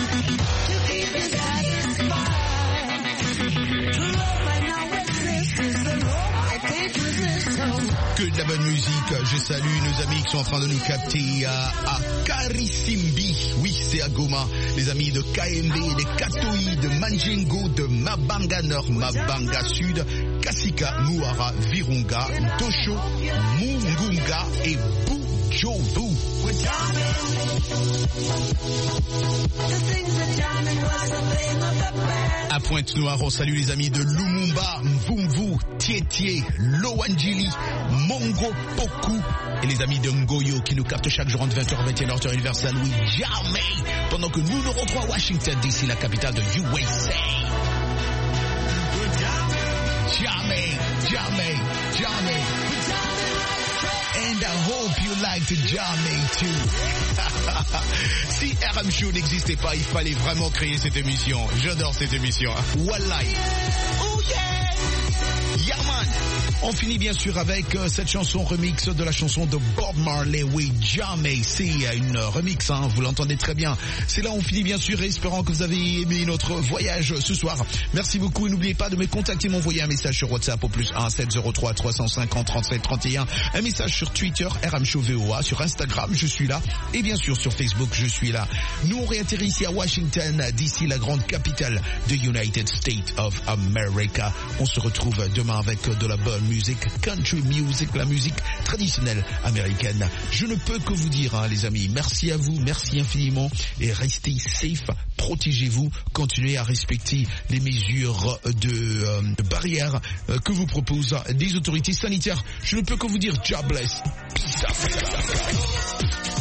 Que de la bonne musique. Je salue nos amis qui sont en train de nous capter à Karisimbi. Oui, c'est à Goma. Les amis de KMB, des Katoi, de Manjengo, de Mabanga Nord, Mabanga Sud, Kasika, Mouara, Virunga, Tosho, Mungunga et Bujovu. À Pointe-Noire, on salue les amis de Lumumba, Mvumvu, Tietie, Lowanjili, Mongo Poku et les amis de Ngoyo qui nous captent chaque jour entre 20h et 21h sur Universal Louis. Jamais, pendant que nous nous rentrons à Washington DC, la capitale de USA. Jamais, jamais, jamais. And I hope you like to jam too. Si RM Show n'existait pas, il fallait vraiment créer cette émission. J'adore cette émission. Wallahi. Oh yeah! Yeah man. On finit bien sûr avec cette chanson remix de la chanson de Bob Marley, oui, Jamais. C'est une remix, hein, vous l'entendez très bien. C'est là on finit bien sûr, espérant que vous avez aimé notre voyage ce soir. Merci beaucoup et n'oubliez pas de me contacter, m'envoyer un message sur WhatsApp au +1 703 350 37 31, un message sur Twitter, RM Show VOA, sur Instagram, je suis là, et bien sûr sur Facebook, je suis là. Nous on réatterrit ici à Washington, d'ici la grande capitale de United States of America. On se retrouve demain avec de la bonne musique, country music, la musique traditionnelle américaine. Je ne peux que vous dire, hein, les amis, merci à vous, merci infiniment et restez safe, protégez-vous, continuez à respecter les mesures de barrière que vous proposent des autorités sanitaires. Je ne peux que vous dire, God bless. Peace Africa.